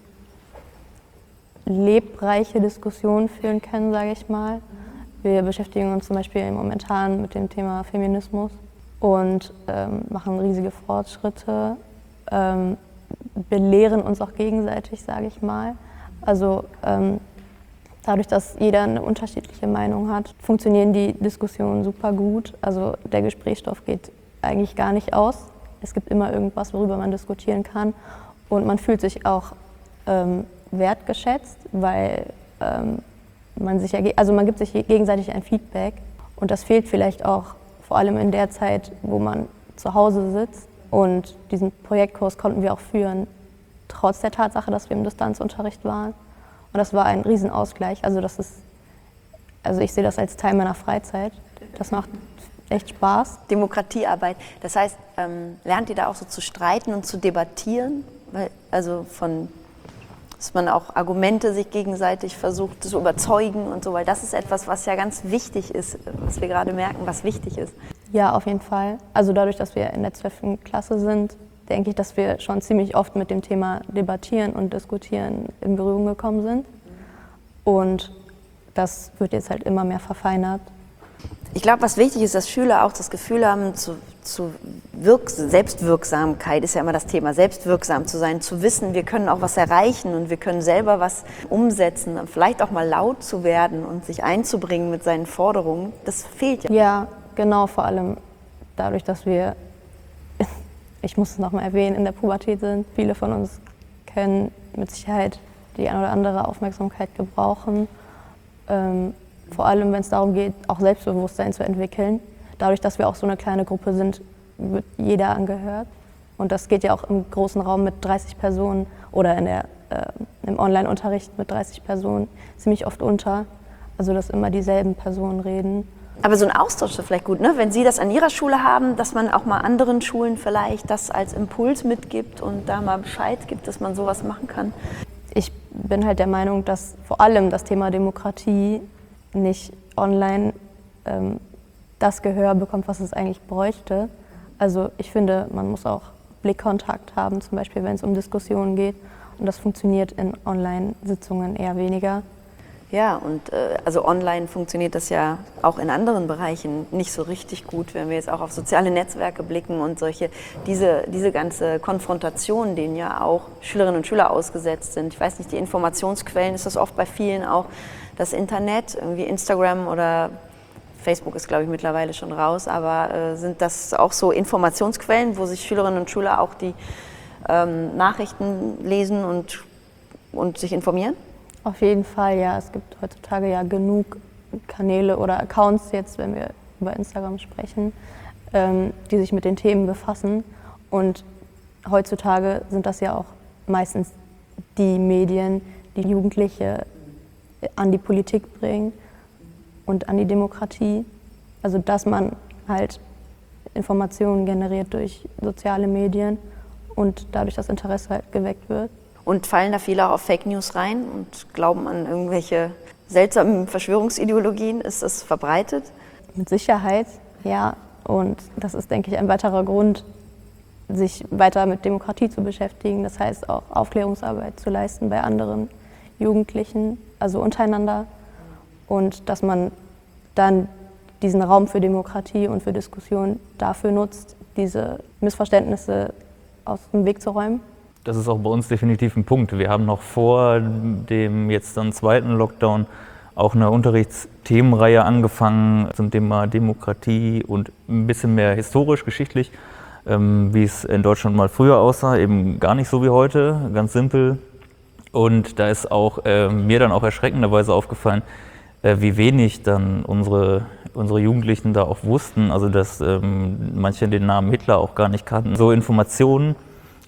lebreiche Diskussionen führen können, sage ich mal. Wir beschäftigen uns zum Beispiel momentan mit dem Thema Feminismus und ähm, machen riesige Fortschritte, ähm, belehren uns auch gegenseitig, sage ich mal. Also ähm, dadurch, dass jeder eine unterschiedliche Meinung hat, funktionieren die Diskussionen super gut. Also der Gesprächsstoff geht eigentlich gar nicht aus. Es gibt immer irgendwas, worüber man diskutieren kann, und man fühlt sich auch ähm, wertgeschätzt, weil ähm, man sich, also man gibt sich gegenseitig ein Feedback, und das fehlt vielleicht auch vor allem in der Zeit, wo man zu Hause sitzt. Und diesen Projektkurs konnten wir auch führen, trotz der Tatsache, dass wir im Distanzunterricht waren. Und das war ein Riesenausgleich. Also das ist, also ich sehe das als Teil meiner Freizeit. Das macht echt Spaß. Demokratiearbeit, das heißt, ähm, lernt ihr da auch so zu streiten und zu debattieren? Weil, also von, dass man auch Argumente sich gegenseitig versucht zu überzeugen und so, weil das ist etwas, was ja ganz wichtig ist, was wir gerade merken, was wichtig ist. Ja, auf jeden Fall. Also dadurch, dass wir in der zwölften Klasse sind, denke ich, dass wir schon ziemlich oft mit dem Thema Debattieren und Diskutieren in Berührung gekommen sind. Und das wird jetzt halt immer mehr verfeinert. Ich glaube, was wichtig ist, dass Schüler auch das Gefühl haben, zu, zu Wirk- Selbstwirksamkeit ist ja immer das Thema, selbstwirksam zu sein, zu wissen, wir können auch was erreichen und wir können selber was umsetzen, vielleicht auch mal laut zu werden und sich einzubringen mit seinen Forderungen. Das fehlt ja. Ja, genau, vor allem dadurch, dass wir, ich muss es nochmal erwähnen, in der Pubertät sind. Viele von uns können mit Sicherheit die eine oder andere Aufmerksamkeit gebrauchen. Ähm, vor allem, wenn es darum geht, auch Selbstbewusstsein zu entwickeln. Dadurch, dass wir auch so eine kleine Gruppe sind, wird jeder angehört. Und das geht ja auch im großen Raum mit dreißig Personen oder in der, äh, im Online-Unterricht mit dreißig Personen ziemlich oft unter. Also, dass immer dieselben Personen reden. Aber so ein Austausch ist vielleicht gut, ne? Wenn Sie das an Ihrer Schule haben, dass man auch mal anderen Schulen vielleicht das als Impuls mitgibt und da mal Bescheid gibt, dass man sowas machen kann. Ich bin halt der Meinung, dass vor allem das Thema Demokratie nicht online ähm, das Gehör bekommt, was es eigentlich bräuchte. Also ich finde, man muss auch Blickkontakt haben, zum Beispiel wenn es um Diskussionen geht. Und das funktioniert in Online-Sitzungen eher weniger. Ja, und äh, also online funktioniert das ja auch in anderen Bereichen nicht so richtig gut, wenn wir jetzt auch auf soziale Netzwerke blicken und solche, diese, diese ganze Konfrontation, denen ja auch Schülerinnen und Schüler ausgesetzt sind. Ich weiß nicht, die Informationsquellen ist das oft bei vielen auch das Internet, irgendwie Instagram oder Facebook ist, glaube ich, mittlerweile schon raus, aber äh, sind das auch so Informationsquellen, wo sich Schülerinnen und Schüler auch die ähm, Nachrichten lesen und, und sich informieren? Auf jeden Fall, ja. Es gibt heutzutage ja genug Kanäle oder Accounts jetzt, wenn wir über Instagram sprechen, ähm, die sich mit den Themen befassen. Und heutzutage sind das ja auch meistens die Medien, die Jugendliche an die Politik bringen und an die Demokratie. Also dass man halt Informationen generiert durch soziale Medien und dadurch das Interesse halt geweckt wird. Und fallen da viele auch auf Fake News rein und glauben an irgendwelche seltsamen Verschwörungsideologien? Ist das verbreitet? Mit Sicherheit, ja. Und das ist, denke ich, ein weiterer Grund, sich weiter mit Demokratie zu beschäftigen. Das heißt auch Aufklärungsarbeit zu leisten bei anderen Jugendlichen, also untereinander. Und dass man dann diesen Raum für Demokratie und für Diskussion dafür nutzt, diese Missverständnisse aus dem Weg zu räumen. Das ist auch bei uns definitiv ein Punkt. Wir haben noch vor dem jetzt dann zweiten Lockdown auch eine Unterrichtsthemenreihe angefangen zum Thema Demokratie und ein bisschen mehr historisch, geschichtlich, ähm, wie es in Deutschland mal früher aussah, eben gar nicht so wie heute, ganz simpel. Und da ist auch äh, mir dann auch erschreckenderweise aufgefallen, äh, wie wenig dann unsere, unsere Jugendlichen da auch wussten, also dass ähm, manche den Namen Hitler auch gar nicht kannten. So Informationen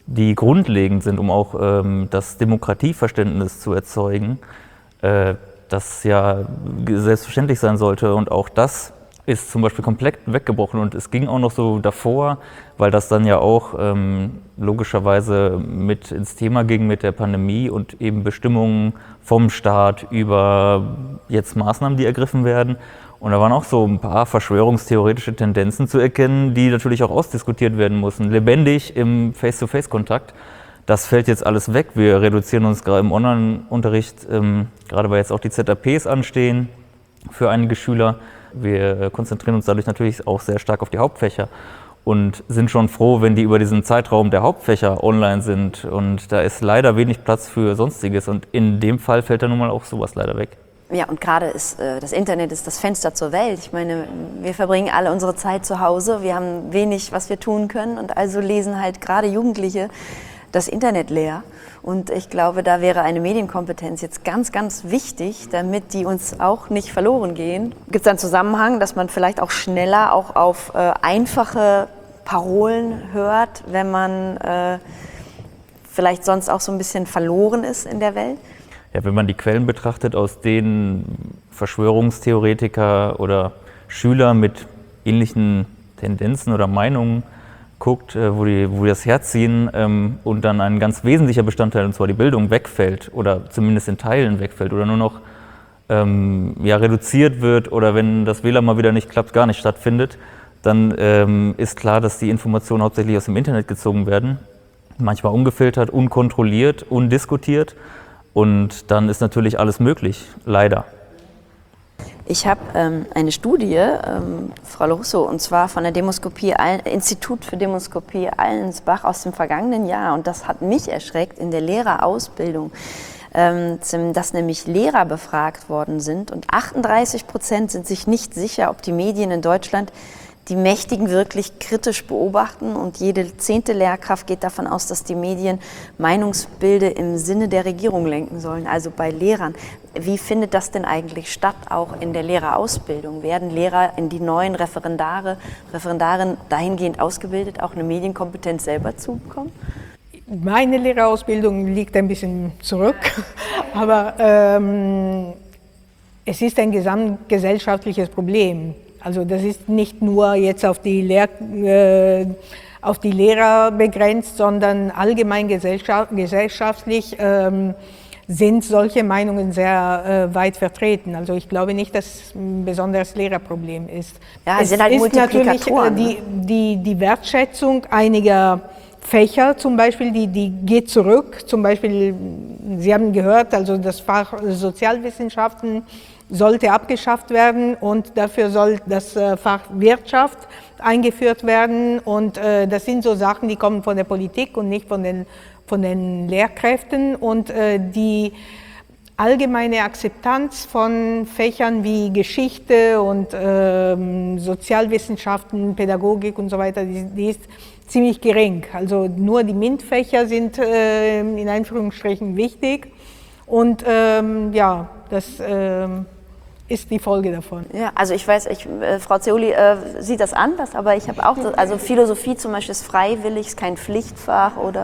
die grundlegend sind, um auch ähm, das Demokratieverständnis zu erzeugen, äh, das ja selbstverständlich sein sollte. Und auch das ist zum Beispiel komplett weggebrochen. Und es ging auch noch so davor, weil das dann ja auch ähm, logischerweise mit ins Thema ging mit der Pandemie und eben Bestimmungen vom Staat über jetzt Maßnahmen, die ergriffen werden. Und da waren auch so ein paar verschwörungstheoretische Tendenzen zu erkennen, die natürlich auch ausdiskutiert werden mussten, lebendig im Face-to-Face-Kontakt. Das fällt jetzt alles weg. Wir reduzieren uns gerade im Online-Unterricht, ähm, gerade weil jetzt auch die Z A Ps anstehen für einige Schüler. Wir konzentrieren uns dadurch natürlich auch sehr stark auf die Hauptfächer und sind schon froh, wenn die über diesen Zeitraum der Hauptfächer online sind. Und da ist leider wenig Platz für Sonstiges. Und in dem Fall fällt dann nun mal auch sowas leider weg. Ja, und gerade ist äh, das Internet ist das Fenster zur Welt. Ich meine, wir verbringen alle unsere Zeit zu Hause. Wir haben wenig, was wir tun können. Und also lesen halt gerade Jugendliche das Internet leer. Und ich glaube, da wäre eine Medienkompetenz jetzt ganz, ganz wichtig, damit die uns auch nicht verloren gehen. Gibt es einen Zusammenhang, dass man vielleicht auch schneller auch auf äh, einfache Parolen hört, wenn man äh, vielleicht sonst auch so ein bisschen verloren ist in der Welt? Ja, wenn man die Quellen betrachtet, aus denen Verschwörungstheoretiker oder Schüler mit ähnlichen Tendenzen oder Meinungen guckt, wo die, wo die das herziehen ähm, und dann ein ganz wesentlicher Bestandteil, und zwar die Bildung, wegfällt oder zumindest in Teilen wegfällt oder nur noch ähm, ja, reduziert wird oder wenn das W L A N mal wieder nicht klappt, gar nicht stattfindet, dann ähm, ist klar, dass die Informationen hauptsächlich aus dem Internet gezogen werden, manchmal ungefiltert, unkontrolliert, undiskutiert und dann ist natürlich alles möglich, leider. Ich habe ähm, eine Studie, ähm, Frau Russo, und zwar von der Demoskopie, Institut für Demoskopie Allensbach aus dem vergangenen Jahr. Und das hat mich erschreckt in der Lehrerausbildung, ähm, dass nämlich Lehrer befragt worden sind. Und achtunddreißig Prozent sind sich nicht sicher, ob die Medien in Deutschland die Mächtigen wirklich kritisch beobachten. Und jede zehnte Lehrkraft geht davon aus, dass die Medien Meinungsbilde im Sinne der Regierung lenken sollen, also bei Lehrern. Wie findet das denn eigentlich statt, auch in der Lehrerausbildung? Werden Lehrer in die neuen Referendare, Referendarinnen dahingehend ausgebildet, auch eine Medienkompetenz selber zu bekommen? Meine Lehrerausbildung liegt ein bisschen zurück, aber ähm, es ist ein gesamtgesellschaftliches Problem. Also das ist nicht nur jetzt auf die, Lehr äh, auf die Lehrer begrenzt, sondern allgemein gesellschaft gesellschaftlich ähm, sind solche Meinungen sehr äh, weit vertreten. Also ich glaube nicht, dass es ein besonderes Lehrerproblem ist. Ja, es sind halt ist natürlich Multiplikatoren, äh, die, die, die Wertschätzung einiger Fächer zum Beispiel, die, die geht zurück. Zum Beispiel, Sie haben gehört, also das Fach Sozialwissenschaften sollte abgeschafft werden und dafür soll das Fach Wirtschaft eingeführt werden. Und äh, das sind so Sachen, die kommen von der Politik und nicht von den, von den Lehrkräften. Und äh, die allgemeine Akzeptanz von Fächern wie Geschichte und äh, Sozialwissenschaften, Pädagogik und so weiter, die, die ist ziemlich gering. Also nur die MINT-Fächer sind äh, in Anführungsstrichen wichtig. Und ähm, ja, das ähm, ist die Folge davon. Ja, also ich weiß, ich, äh, Frau Zeoli äh, sieht das anders, aber ich habe auch, das, also Philosophie zum Beispiel ist freiwillig, ist kein Pflichtfach oder...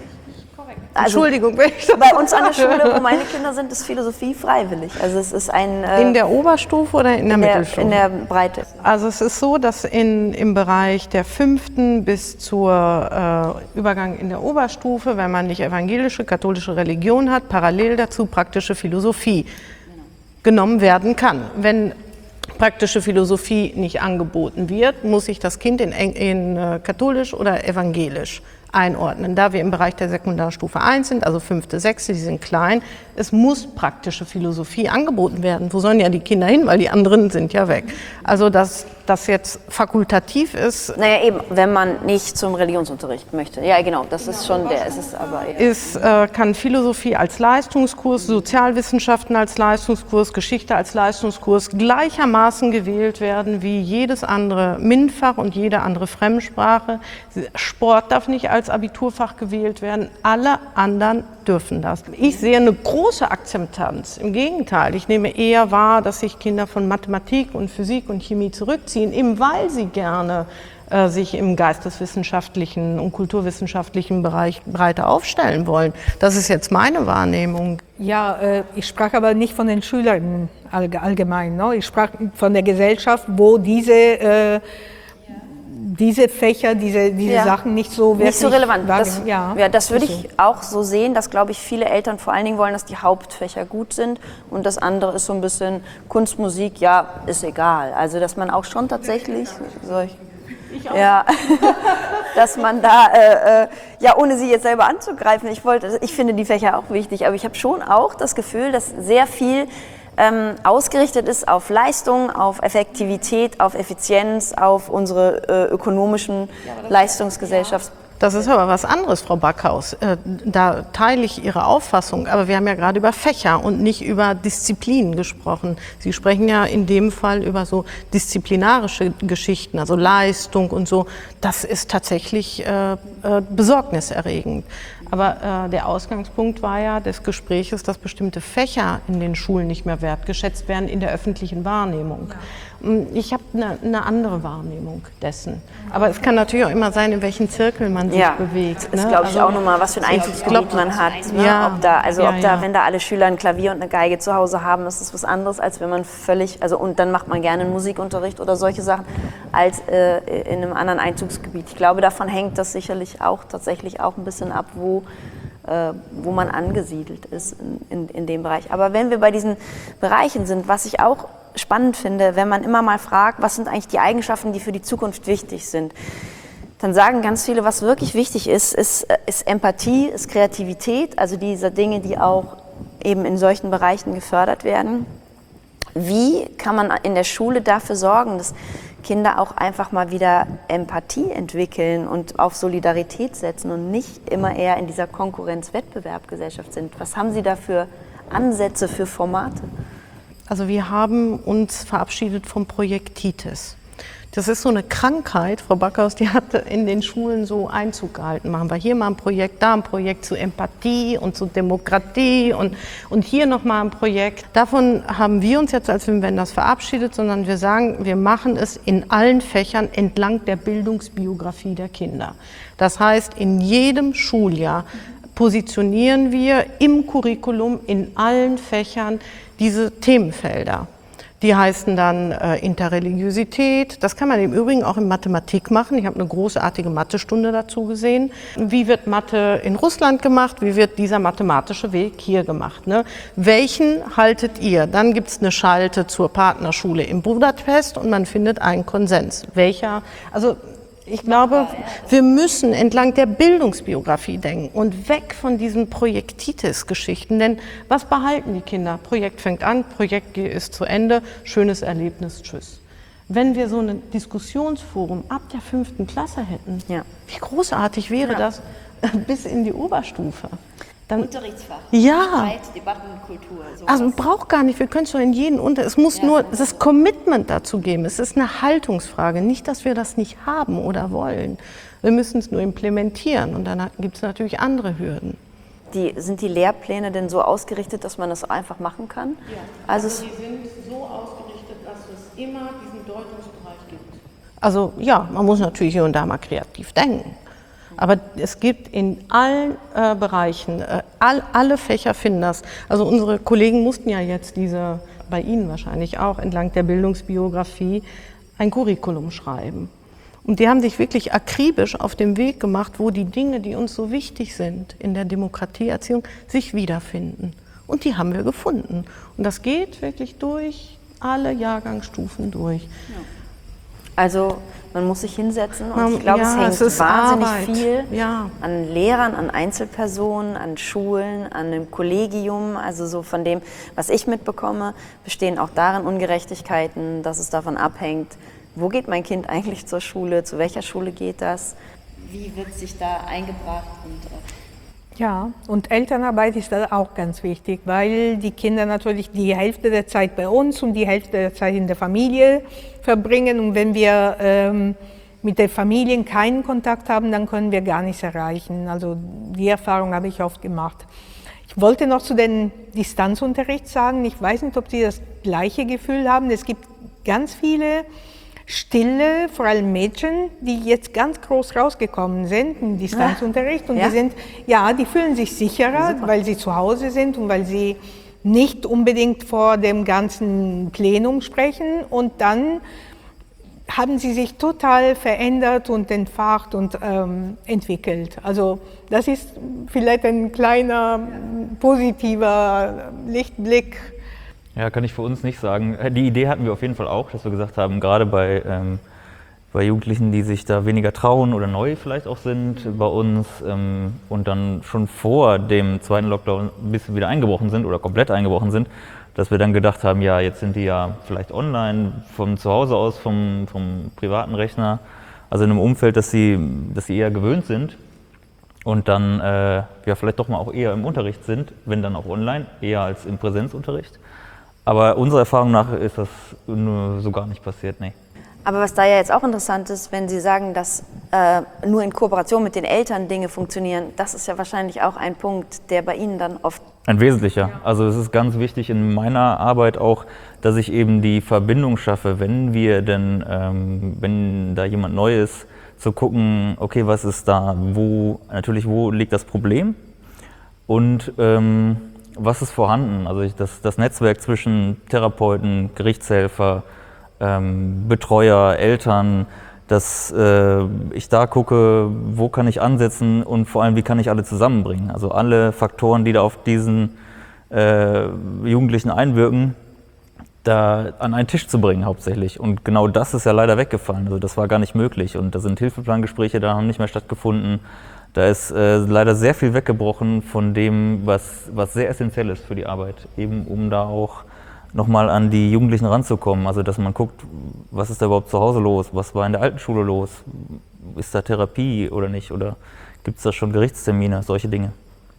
Also, Entschuldigung, wenn ich das bei uns an der Schule, wo meine Kinder sind, ist Philosophie freiwillig. Also es ist ein... Äh, in der Oberstufe oder in der in der, Mittelstufe? in der Breite. Also es ist so, dass in, im Bereich der fünften bis zur äh, Übergang in der Oberstufe, wenn man nicht evangelische, katholische Religion hat, parallel dazu praktische Philosophie genommen werden kann. Wenn praktische Philosophie nicht angeboten wird, muss sich das Kind in, in äh, katholisch oder evangelisch einordnen. Da wir im Bereich der Sekundarstufe eins sind, also fünfte, sechste, die sind klein, es muss praktische Philosophie angeboten werden. Wo sollen ja die Kinder hin, weil die anderen sind ja weg. Also dass das jetzt fakultativ ist... Naja eben, wenn man nicht zum Religionsunterricht möchte. Ja genau, das ist schon der, ist es aber... Ja. Ist, äh, kann Philosophie als Leistungskurs, Sozialwissenschaften als Leistungskurs, Geschichte als Leistungskurs gleichermaßen gewählt werden wie jedes andere MINT-Fach und jede andere Fremdsprache. Sport darf nicht als Abiturfach gewählt werden, alle anderen dürfen das. Ich sehe eine große Akzeptanz. Im Gegenteil, ich nehme eher wahr, dass sich Kinder von Mathematik und Physik und Chemie zurückziehen, eben weil sie gerne äh, sich im geisteswissenschaftlichen und kulturwissenschaftlichen Bereich breiter aufstellen wollen. Das ist jetzt meine Wahrnehmung. Ja, äh, ich sprach aber nicht von den Schülern allgemein. Ne? Ich sprach von der Gesellschaft, wo diese äh, diese Fächer, diese, diese ja. Sachen nicht so wirklich... Nicht so relevant. Das, ja, ja, das würde so. ich auch so sehen, dass, glaube ich, viele Eltern vor allen Dingen wollen, dass die Hauptfächer gut sind und das andere ist so ein bisschen Kunst, Musik, ja, ist egal. Also, dass man auch schon tatsächlich... Solch, ich auch. Ja, dass man da, äh, äh, ja, ohne sie jetzt selber anzugreifen, ich wollte, ich finde die Fächer auch wichtig, aber ich habe schon auch das Gefühl, dass sehr viel Ähm, ausgerichtet ist auf Leistung, auf Effektivität, auf Effizienz, auf unsere äh, ökonomischen ja, Leistungsgesellschaft. Das ist aber was anderes, Frau Backhaus. Äh, da teile ich Ihre Auffassung, aber wir haben ja gerade über Fächer und nicht über Disziplinen gesprochen. Sie sprechen ja in dem Fall über so disziplinarische Geschichten, also Leistung und so. Das ist tatsächlich äh, äh, besorgniserregend. Aber äh, der Ausgangspunkt war ja des Gespräches, dass bestimmte Fächer in den Schulen nicht mehr wertgeschätzt werden in der öffentlichen Wahrnehmung. Ich habe eine, eine andere Wahrnehmung dessen. Aber es kann natürlich auch immer sein, in welchen Zirkel man sich ja, bewegt. Das ist, ne? glaube ich, also, auch nochmal, was für ein Einzugsgebiet man hat. Ne? Ja, ob da, also ja, ob da, ja. wenn da alle Schüler ein Klavier und eine Geige zu Hause haben, ist das was anderes, als wenn man völlig, also und dann macht man gerne einen Musikunterricht oder solche Sachen, als äh, in einem anderen Einzugsgebiet. Ich glaube, davon hängt das sicherlich auch tatsächlich auch ein bisschen ab, wo äh, wo man angesiedelt ist in, in, in dem Bereich. Aber wenn wir bei diesen Bereichen sind, was ich auch spannend finde, wenn man immer mal fragt, was sind eigentlich die Eigenschaften, die für die Zukunft wichtig sind, dann sagen ganz viele, was wirklich wichtig ist, ist, ist Empathie, ist Kreativität, also diese Dinge, die auch eben in solchen Bereichen gefördert werden. Wie kann man in der Schule dafür sorgen, dass Kinder auch einfach mal wieder Empathie entwickeln und auf Solidarität setzen und nicht immer eher in dieser Konkurrenz-Wettbewerbsgesellschaft sind? Was haben Sie da für Ansätze, für Formate? Also wir haben uns verabschiedet vom Projekt TITES. Das ist so eine Krankheit, Frau Backhaus, die hat in den Schulen so Einzug gehalten. Machen wir hier mal ein Projekt, da ein Projekt zu Empathie und zu Demokratie und, und hier nochmal ein Projekt. Davon haben wir uns jetzt als Wim Wenders verabschiedet, sondern wir sagen, wir machen es in allen Fächern entlang der Bildungsbiografie der Kinder. Das heißt, in jedem Schuljahr positionieren wir im Curriculum in allen Fächern diese Themenfelder. Die heißen dann äh, Interreligiosität. Das kann man im Übrigen auch in Mathematik machen. Ich habe eine großartige Mathestunde dazu gesehen. Wie wird Mathe in Russland gemacht? Wie wird dieser mathematische Weg hier gemacht? Ne? Welchen haltet ihr? Dann gibt es eine Schalte zur Partnerschule in Budapest und man findet einen Konsens. Welcher? Also ich glaube, wir müssen entlang der Bildungsbiografie denken und weg von diesen Projektitis-Geschichten. Denn was behalten die Kinder? Projekt fängt an, Projekt ist zu Ende, schönes Erlebnis, tschüss. Wenn wir so ein Diskussionsforum ab der fünften Klasse hätten, ja. Wie großartig wäre ja. das bis in die Oberstufe? Dann, Unterrichtsfach, ja. Streit, Debattenkultur. Sowas. Also man braucht gar nicht, wir können es doch in jeden Unter... Es muss ja, nur das Commitment dazu geben. Es ist eine Haltungsfrage, nicht, dass wir das nicht haben oder wollen. Wir müssen es nur implementieren und dann gibt es natürlich andere Hürden. Die, sind die Lehrpläne denn so ausgerichtet, dass man das einfach machen kann? Ja, also, also die sind so ausgerichtet, dass es immer diesen Deutungsbereich gibt. Also ja, man muss natürlich hier und da mal kreativ denken. Aber es gibt in allen äh, Bereichen, äh, all, alle Fächer finden das. Also unsere Kollegen mussten ja jetzt diese, bei Ihnen wahrscheinlich auch, entlang der Bildungsbiografie ein Curriculum schreiben. Und die haben sich wirklich akribisch auf den Weg gemacht, wo die Dinge, die uns so wichtig sind in der Demokratieerziehung, sich wiederfinden. Und die haben wir gefunden. Und das geht wirklich durch alle Jahrgangsstufen durch. Ja. Also man muss sich hinsetzen und ich glaube, ja, es hängt es wahnsinnig Arbeit. viel ja. an Lehrern, an Einzelpersonen, an Schulen, an einem Kollegium. Also so von dem, was ich mitbekomme, bestehen auch darin Ungerechtigkeiten, dass es davon abhängt, wo geht mein Kind eigentlich zur Schule, zu welcher Schule geht das, wie wird sich da eingebracht. Und, äh ja, und Elternarbeit ist da auch ganz wichtig, weil die Kinder natürlich die Hälfte der Zeit bei uns und die Hälfte der Zeit in der Familie verbringen. Und wenn wir ähm, mit den Familien keinen Kontakt haben, dann können wir gar nichts erreichen. Also die Erfahrung habe ich oft gemacht. Ich wollte noch zu den Distanzunterricht sagen, ich weiß nicht, ob Sie das gleiche Gefühl haben. Es gibt ganz viele stille, vor allem Mädchen, die jetzt ganz groß rausgekommen sind im Distanzunterricht. Und ja? die sind, ja, die fühlen sich sicherer, Super. weil sie zu Hause sind und weil sie nicht unbedingt vor dem ganzen Plenum sprechen. Und dann haben sie sich total verändert und entfacht und ähm, entwickelt. Also das ist vielleicht ein kleiner positiver Lichtblick. Ja, kann ich für uns nicht sagen. Die Idee hatten wir auf jeden Fall auch, dass wir gesagt haben, gerade bei, ähm, bei Jugendlichen, die sich da weniger trauen oder neu vielleicht auch sind bei uns ähm, und dann schon vor dem zweiten Lockdown ein bisschen wieder eingebrochen sind oder komplett eingebrochen sind, dass wir dann gedacht haben, ja, jetzt sind die ja vielleicht online, von zu Hause aus, vom, vom privaten Rechner, also in einem Umfeld, das sie, das sie eher gewöhnt sind und dann äh, ja, vielleicht doch mal auch eher im Unterricht sind, wenn dann auch online, eher als im Präsenzunterricht. Aber unserer Erfahrung nach ist das nur so gar nicht passiert, nee. Aber was da ja jetzt auch interessant ist, wenn Sie sagen, dass äh, nur in Kooperation mit den Eltern Dinge funktionieren, das ist ja wahrscheinlich auch ein Punkt, der bei Ihnen dann oft... Ein wesentlicher. Also es ist ganz wichtig in meiner Arbeit auch, dass ich eben die Verbindung schaffe, wenn wir denn, ähm, wenn da jemand neu ist, zu gucken, okay, was ist da, wo, natürlich, wo liegt das Problem und ähm, was ist vorhanden. Also ich, das, das Netzwerk zwischen Therapeuten, Gerichtshelfer, ähm, Betreuer, Eltern, dass äh, ich da gucke, wo kann ich ansetzen und vor allem, wie kann ich alle zusammenbringen. Also alle Faktoren, die da auf diesen äh, Jugendlichen einwirken, da an einen Tisch zu bringen hauptsächlich. Und genau das ist ja leider weggefallen. Also das war gar nicht möglich. Und da sind Hilfeplangespräche, da haben nicht mehr stattgefunden. Da ist äh, leider sehr viel weggebrochen von dem, was, was sehr essentiell ist für die Arbeit. Eben um da auch nochmal an die Jugendlichen ranzukommen. Also dass man guckt, was ist da überhaupt zu Hause los? Was war in der alten Schule los? Ist da Therapie oder nicht? Oder gibt es da schon Gerichtstermine? Solche Dinge.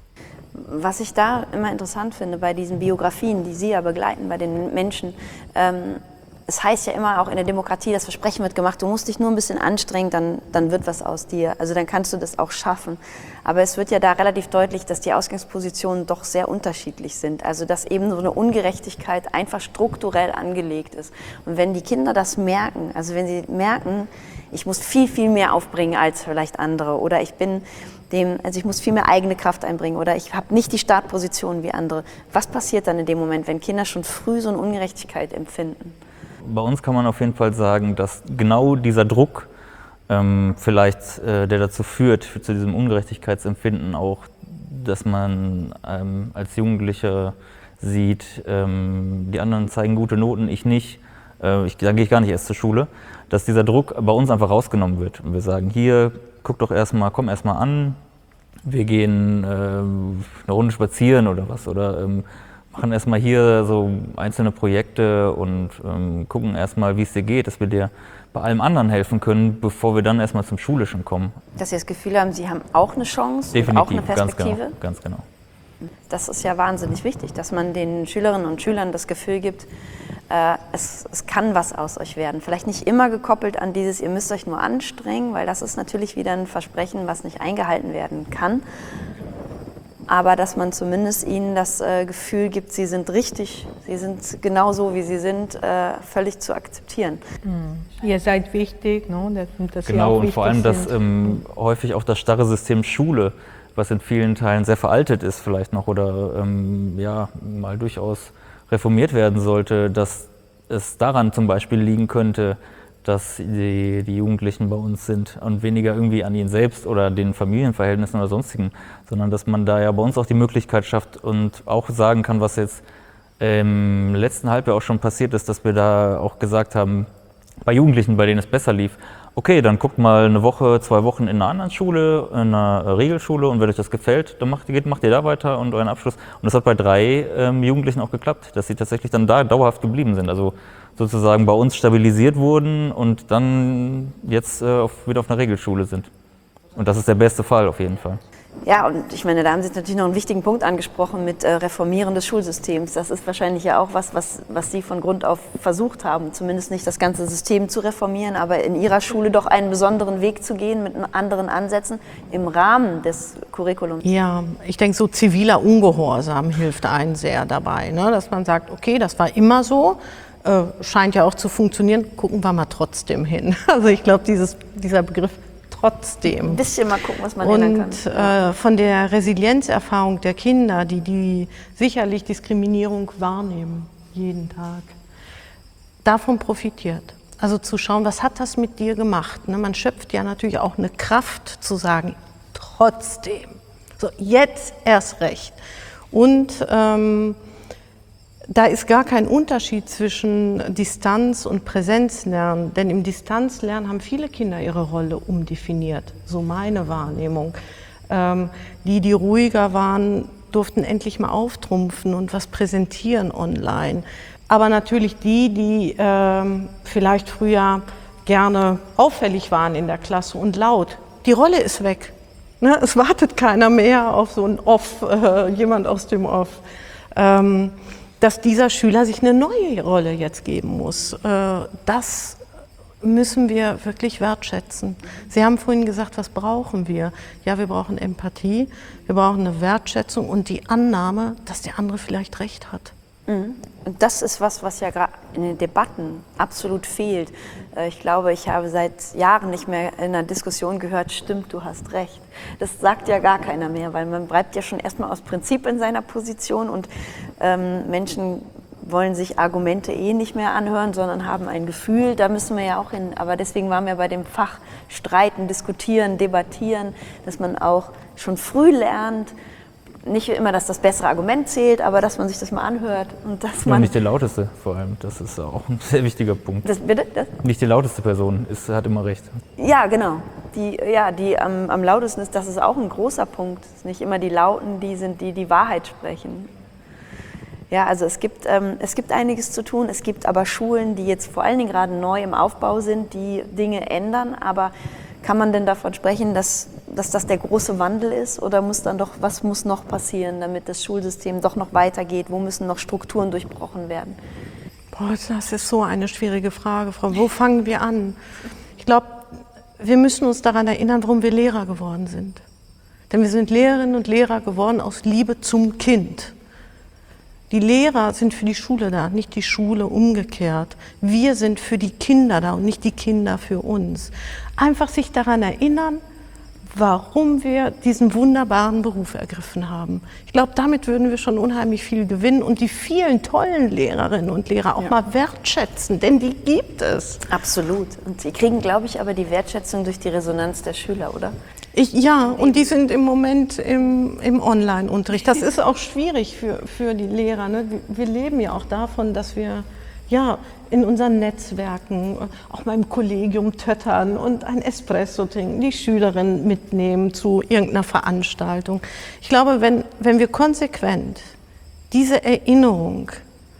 Was ich da immer interessant finde bei diesen Biografien, die Sie ja begleiten bei den Menschen, ähm, es heißt ja immer auch in der Demokratie, das Versprechen wird gemacht, du musst dich nur ein bisschen anstrengen, dann, dann wird was aus dir. Also dann kannst du das auch schaffen. Aber es wird ja da relativ deutlich, dass die Ausgangspositionen doch sehr unterschiedlich sind. Also dass eben so eine Ungerechtigkeit einfach strukturell angelegt ist. Und wenn die Kinder das merken, also wenn sie merken, ich muss viel, viel mehr aufbringen als vielleicht andere oder ich bin dem, also ich muss viel mehr eigene Kraft einbringen oder ich habe nicht die Startposition wie andere. Was passiert dann in dem Moment, wenn Kinder schon früh so eine Ungerechtigkeit empfinden? Bei uns kann man auf jeden Fall sagen, dass genau dieser Druck ähm, vielleicht, äh, der dazu führt, zu diesem Ungerechtigkeitsempfinden auch, dass man ähm, als Jugendlicher sieht, ähm, die anderen zeigen gute Noten, ich nicht, äh, ich, dann gehe ich gar nicht erst zur Schule, dass dieser Druck bei uns einfach rausgenommen wird. Und wir sagen, hier, guck doch erstmal, komm erstmal an, wir gehen äh, eine Runde spazieren oder was, oder ähm, machen erstmal hier so einzelne Projekte und ähm, gucken erstmal, wie es dir geht, dass wir dir bei allem anderen helfen können, bevor wir dann erstmal zum Schulischen kommen. Dass Sie das Gefühl haben, Sie haben auch eine Chance, Definitiv, auch eine Perspektive? ganz genau, ganz genau. Das ist ja wahnsinnig wichtig, dass man den Schülerinnen und Schülern das Gefühl gibt, äh, es, es kann was aus euch werden. Vielleicht nicht immer gekoppelt an dieses, ihr müsst euch nur anstrengen, weil das ist natürlich wieder ein Versprechen, was nicht eingehalten werden kann. Aber dass man zumindest ihnen das äh, Gefühl gibt, sie sind richtig, sie sind genau so, wie sie sind, äh, völlig zu akzeptieren. Mhm. Ihr seid wichtig, ne? dass, dass Genau, auch und vor allem, dass sind. ähm, häufig auch das starre System Schule, was in vielen Teilen sehr veraltet ist vielleicht noch oder ähm, ja, mal durchaus reformiert werden sollte, dass es daran zum Beispiel liegen könnte, dass die, die Jugendlichen bei uns sind und weniger irgendwie an ihnen selbst oder den Familienverhältnissen oder sonstigen, sondern dass man da ja bei uns auch die Möglichkeit schafft und auch sagen kann, was jetzt im letzten Halbjahr auch schon passiert ist, dass wir da auch gesagt haben, bei Jugendlichen, bei denen es besser lief, okay, dann guckt mal eine Woche, zwei Wochen in einer anderen Schule, in einer Regelschule und wenn euch das gefällt, dann macht, geht, macht ihr da weiter und euren Abschluss. Und das hat bei drei ähm, Jugendlichen auch geklappt, dass sie tatsächlich dann da dauerhaft geblieben sind. Also sozusagen bei uns stabilisiert wurden und dann jetzt äh, auf, wieder auf einer Regelschule sind. Und das ist der beste Fall auf jeden Fall. Ja, und ich meine, da haben Sie jetzt natürlich noch einen wichtigen Punkt angesprochen mit äh, Reformieren des Schulsystems. Das ist wahrscheinlich ja auch was, was, was Sie von Grund auf versucht haben, zumindest nicht das ganze System zu reformieren, aber in Ihrer Schule doch einen besonderen Weg zu gehen mit anderen Ansätzen im Rahmen des Curriculums. Ja, ich denke, so ziviler Ungehorsam hilft einem sehr dabei, ne? Dass man sagt, okay, das war immer so, äh, scheint ja auch zu funktionieren, gucken wir mal trotzdem hin. Also ich glaube, dieses, dieser Begriff trotzdem. Ein bisschen mal gucken, was man ändern kann. Und äh, von der Resilienzerfahrung der Kinder, die, die sicherlich Diskriminierung wahrnehmen, jeden Tag, davon profitiert. Also zu schauen, was hat das mit dir gemacht? Ne? Man schöpft ja natürlich auch eine Kraft zu sagen, trotzdem. So, jetzt erst recht. Und ähm, da ist gar kein Unterschied zwischen Distanz- und Präsenzlernen, denn im Distanzlernen haben viele Kinder ihre Rolle umdefiniert, so meine Wahrnehmung. Ähm, die, die ruhiger waren, durften endlich mal auftrumpfen und was präsentieren online. Aber natürlich die, die ähm, vielleicht früher gerne auffällig waren in der Klasse und laut, die Rolle ist weg. Ne? Es wartet keiner mehr auf so ein Off, äh, jemand aus dem Off. Ähm, dass dieser Schüler sich eine neue Rolle jetzt geben muss. Das müssen wir wirklich wertschätzen. Sie haben vorhin gesagt, was brauchen wir? Ja, wir brauchen Empathie, wir brauchen eine Wertschätzung und die Annahme, dass der andere vielleicht recht hat. Und das ist was, was ja gerade in den Debatten absolut fehlt. Ich glaube, ich habe seit Jahren nicht mehr in einer Diskussion gehört, stimmt, du hast recht. Das sagt ja gar keiner mehr, weil man bleibt ja schon erstmal aus Prinzip in seiner Position und ähm, Menschen wollen sich Argumente eh nicht mehr anhören, sondern haben ein Gefühl, da müssen wir ja auch hin. Aber deswegen waren wir bei dem Fach streiten, diskutieren, debattieren, dass man auch schon früh lernt, nicht immer, dass das bessere Argument zählt, aber dass man sich das mal anhört. Und dass man ja, nicht der Lauteste vor allem, das ist auch ein sehr wichtiger Punkt. Das, bitte? Das? Nicht die lauteste Person ist, hat immer recht. Ja, genau. Die, ja, die am, am lautesten ist, das ist auch ein großer Punkt. Es sind nicht immer die Lauten, die sind, die die Wahrheit sprechen. Ja, also es gibt, ähm, es gibt einiges zu tun. Es gibt aber Schulen, die jetzt vor allen Dingen gerade neu im Aufbau sind, die Dinge ändern, aber kann man denn davon sprechen, dass, dass das der große Wandel ist? Oder muss dann doch, was muss noch passieren, damit das Schulsystem doch noch weitergeht? Wo müssen noch Strukturen durchbrochen werden? Boah, das ist so eine schwierige Frage, Frau. Wo fangen wir an? Ich glaube, wir müssen uns daran erinnern, warum wir Lehrer geworden sind. Denn wir sind Lehrerinnen und Lehrer geworden aus Liebe zum Kind. Die Lehrer sind für die Schule da, nicht die Schule umgekehrt. Wir sind für die Kinder da und nicht die Kinder für uns. Einfach sich daran erinnern, warum wir diesen wunderbaren Beruf ergriffen haben. Ich glaube, damit würden wir schon unheimlich viel gewinnen und die vielen tollen Lehrerinnen und Lehrer auch ja. mal wertschätzen, denn die gibt es. Absolut. Und sie kriegen, glaube ich, aber die Wertschätzung durch die Resonanz der Schüler, oder? Ich, ja, und die sind im Moment im, im Online-Unterricht. Das ist auch schwierig für, für die Lehrer. Ne? Wir leben ja auch davon, dass wir ja, in unseren Netzwerken, auch mal im Kollegium töttern und ein Espresso trinken, die Schülerinnen mitnehmen zu irgendeiner Veranstaltung. Ich glaube, wenn, wenn wir konsequent diese Erinnerung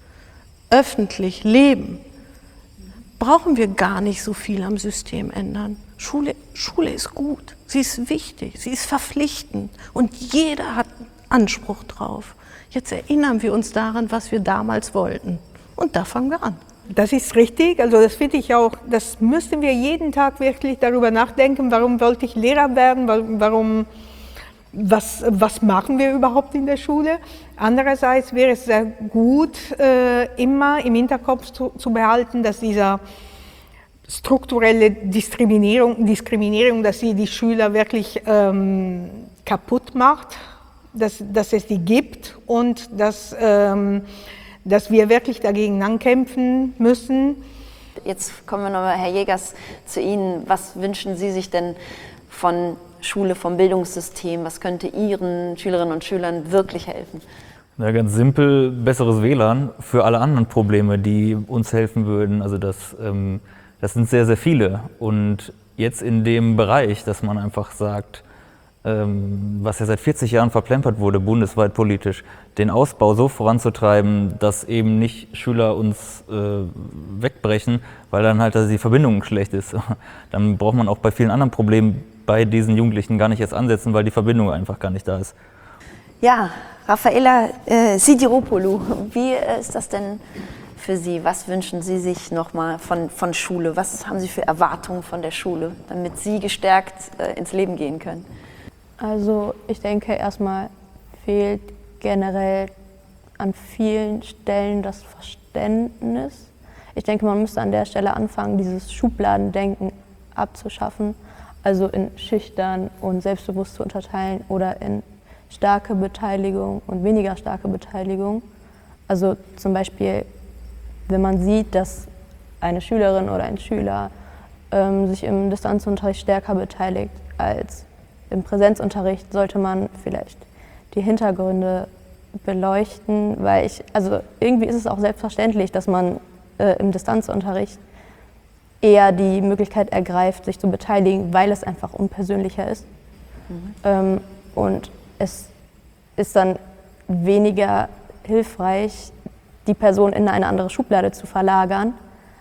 öffentlich leben, brauchen wir gar nicht so viel am System ändern. Schule, Schule ist gut, sie ist wichtig, sie ist verpflichtend und jeder hat Anspruch drauf. Jetzt erinnern wir uns daran, was wir damals wollten. Und da fangen wir an. Das ist richtig, also das finde ich auch, das müssen wir jeden Tag wirklich darüber nachdenken, warum wollte ich Lehrer werden, warum, was, was machen wir überhaupt in der Schule. Andererseits wäre es sehr gut, äh, immer im Hinterkopf zu, zu behalten, dass dieser strukturelle Diskriminierung, Diskriminierung, dass sie die Schüler wirklich ähm, kaputt macht, dass, dass es die gibt und dass, ähm, dass wir wirklich dagegen ankämpfen müssen. Jetzt kommen wir nochmal, Herr Jägers, zu Ihnen. Was wünschen Sie sich denn von Schule, vom Bildungssystem? Was könnte Ihren Schülerinnen und Schülern wirklich helfen? Na, ganz simpel, besseres W L A N für alle anderen Probleme, die uns helfen würden. Also das, ähm, das sind sehr, sehr viele. Und jetzt in dem Bereich, dass man einfach sagt, ähm, was ja seit vierzig Jahren verplempert wurde, bundesweit politisch, den Ausbau so voranzutreiben, dass eben nicht Schüler uns äh, wegbrechen, weil dann halt also die Verbindung schlecht ist. Dann braucht man auch bei vielen anderen Problemen bei diesen Jugendlichen gar nicht erst ansetzen, weil die Verbindung einfach gar nicht da ist. Ja, Raffaella äh, Sidiropoulou, wie äh, ist das denn für Sie? Was wünschen Sie sich nochmal von, von Schule? Was haben Sie für Erwartungen von der Schule, damit Sie gestärkt äh, ins Leben gehen können? Also ich denke, erstmal fehlt generell an vielen Stellen das Verständnis. Ich denke, man müsste an der Stelle anfangen, dieses Schubladendenken abzuschaffen, also in schüchtern und selbstbewusst zu unterteilen oder in starke Beteiligung und weniger starke Beteiligung. Also zum Beispiel, wenn man sieht, dass eine Schülerin oder ein Schüler ähm, sich im Distanzunterricht stärker beteiligt als im Präsenzunterricht, sollte man vielleicht die Hintergründe beleuchten, weil ich, also irgendwie ist es auch selbstverständlich, dass man äh, im Distanzunterricht eher die Möglichkeit ergreift, sich zu beteiligen, weil es einfach unpersönlicher ist. Mhm. Ähm, und es ist dann weniger hilfreich, die Person in eine andere Schublade zu verlagern,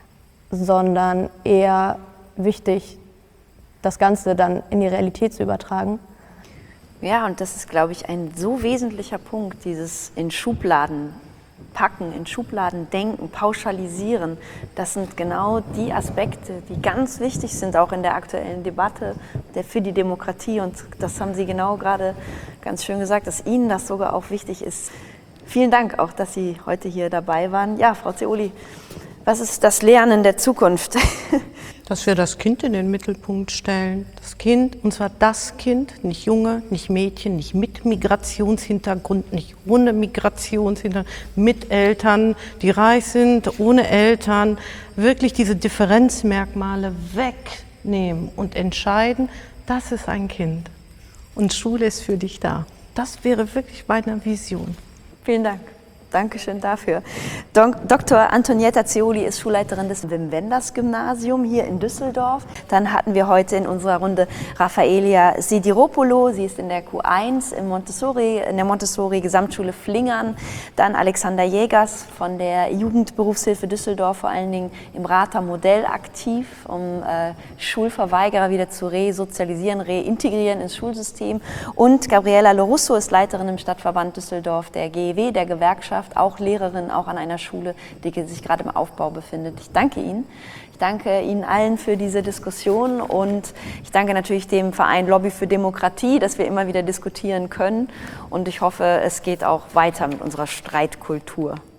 sondern eher wichtig, das Ganze dann in die Realität zu übertragen. Ja, und das ist, glaube ich, ein so wesentlicher Punkt, dieses in Schubladen packen, in Schubladen denken, pauschalisieren. Das sind genau die Aspekte, die ganz wichtig sind, auch in der aktuellen Debatte der, für die Demokratie. Und das haben Sie genau gerade ganz schön gesagt, dass Ihnen das sogar auch wichtig ist. Vielen Dank auch, dass Sie heute hier dabei waren. Ja, Frau Zeoli, was ist das Lernen der Zukunft? Dass wir das Kind in den Mittelpunkt stellen. Das Kind, und zwar das Kind, nicht Junge, nicht Mädchen, nicht mit Migrationshintergrund, nicht ohne Migrationshintergrund, mit Eltern, die reich sind, ohne Eltern. Wirklich diese Differenzmerkmale wegnehmen und entscheiden, das ist ein Kind. Und Schule ist für dich da. Das wäre wirklich meine Vision. Vielen Dank. Dankeschön dafür. Doktor Antonietta Zeoli ist Schulleiterin des Wim-Wenders-Gymnasium hier in Düsseldorf. Dann hatten wir heute in unserer Runde Raffaella Sidiropoulou. Sie ist in der Q eins im Montessori, in der Montessori-Gesamtschule Flingern. Dann Alexander Jägers von der Jugendberufshilfe Düsseldorf, vor allen Dingen im Rata-Modell aktiv, um äh, Schulverweigerer wieder zu resozialisieren, reintegrieren ins Schulsystem. Und Gabriela Lorusso ist Leiterin im Stadtverband Düsseldorf der G E W, der Gewerkschaft, auch Lehrerin, auch an einer Schule, die sich gerade im Aufbau befindet. Ich danke Ihnen. Ich danke Ihnen allen für diese Diskussion und ich danke natürlich dem Verein Lobby für Demokratie, dass wir immer wieder diskutieren können und ich hoffe, es geht auch weiter mit unserer Streitkultur.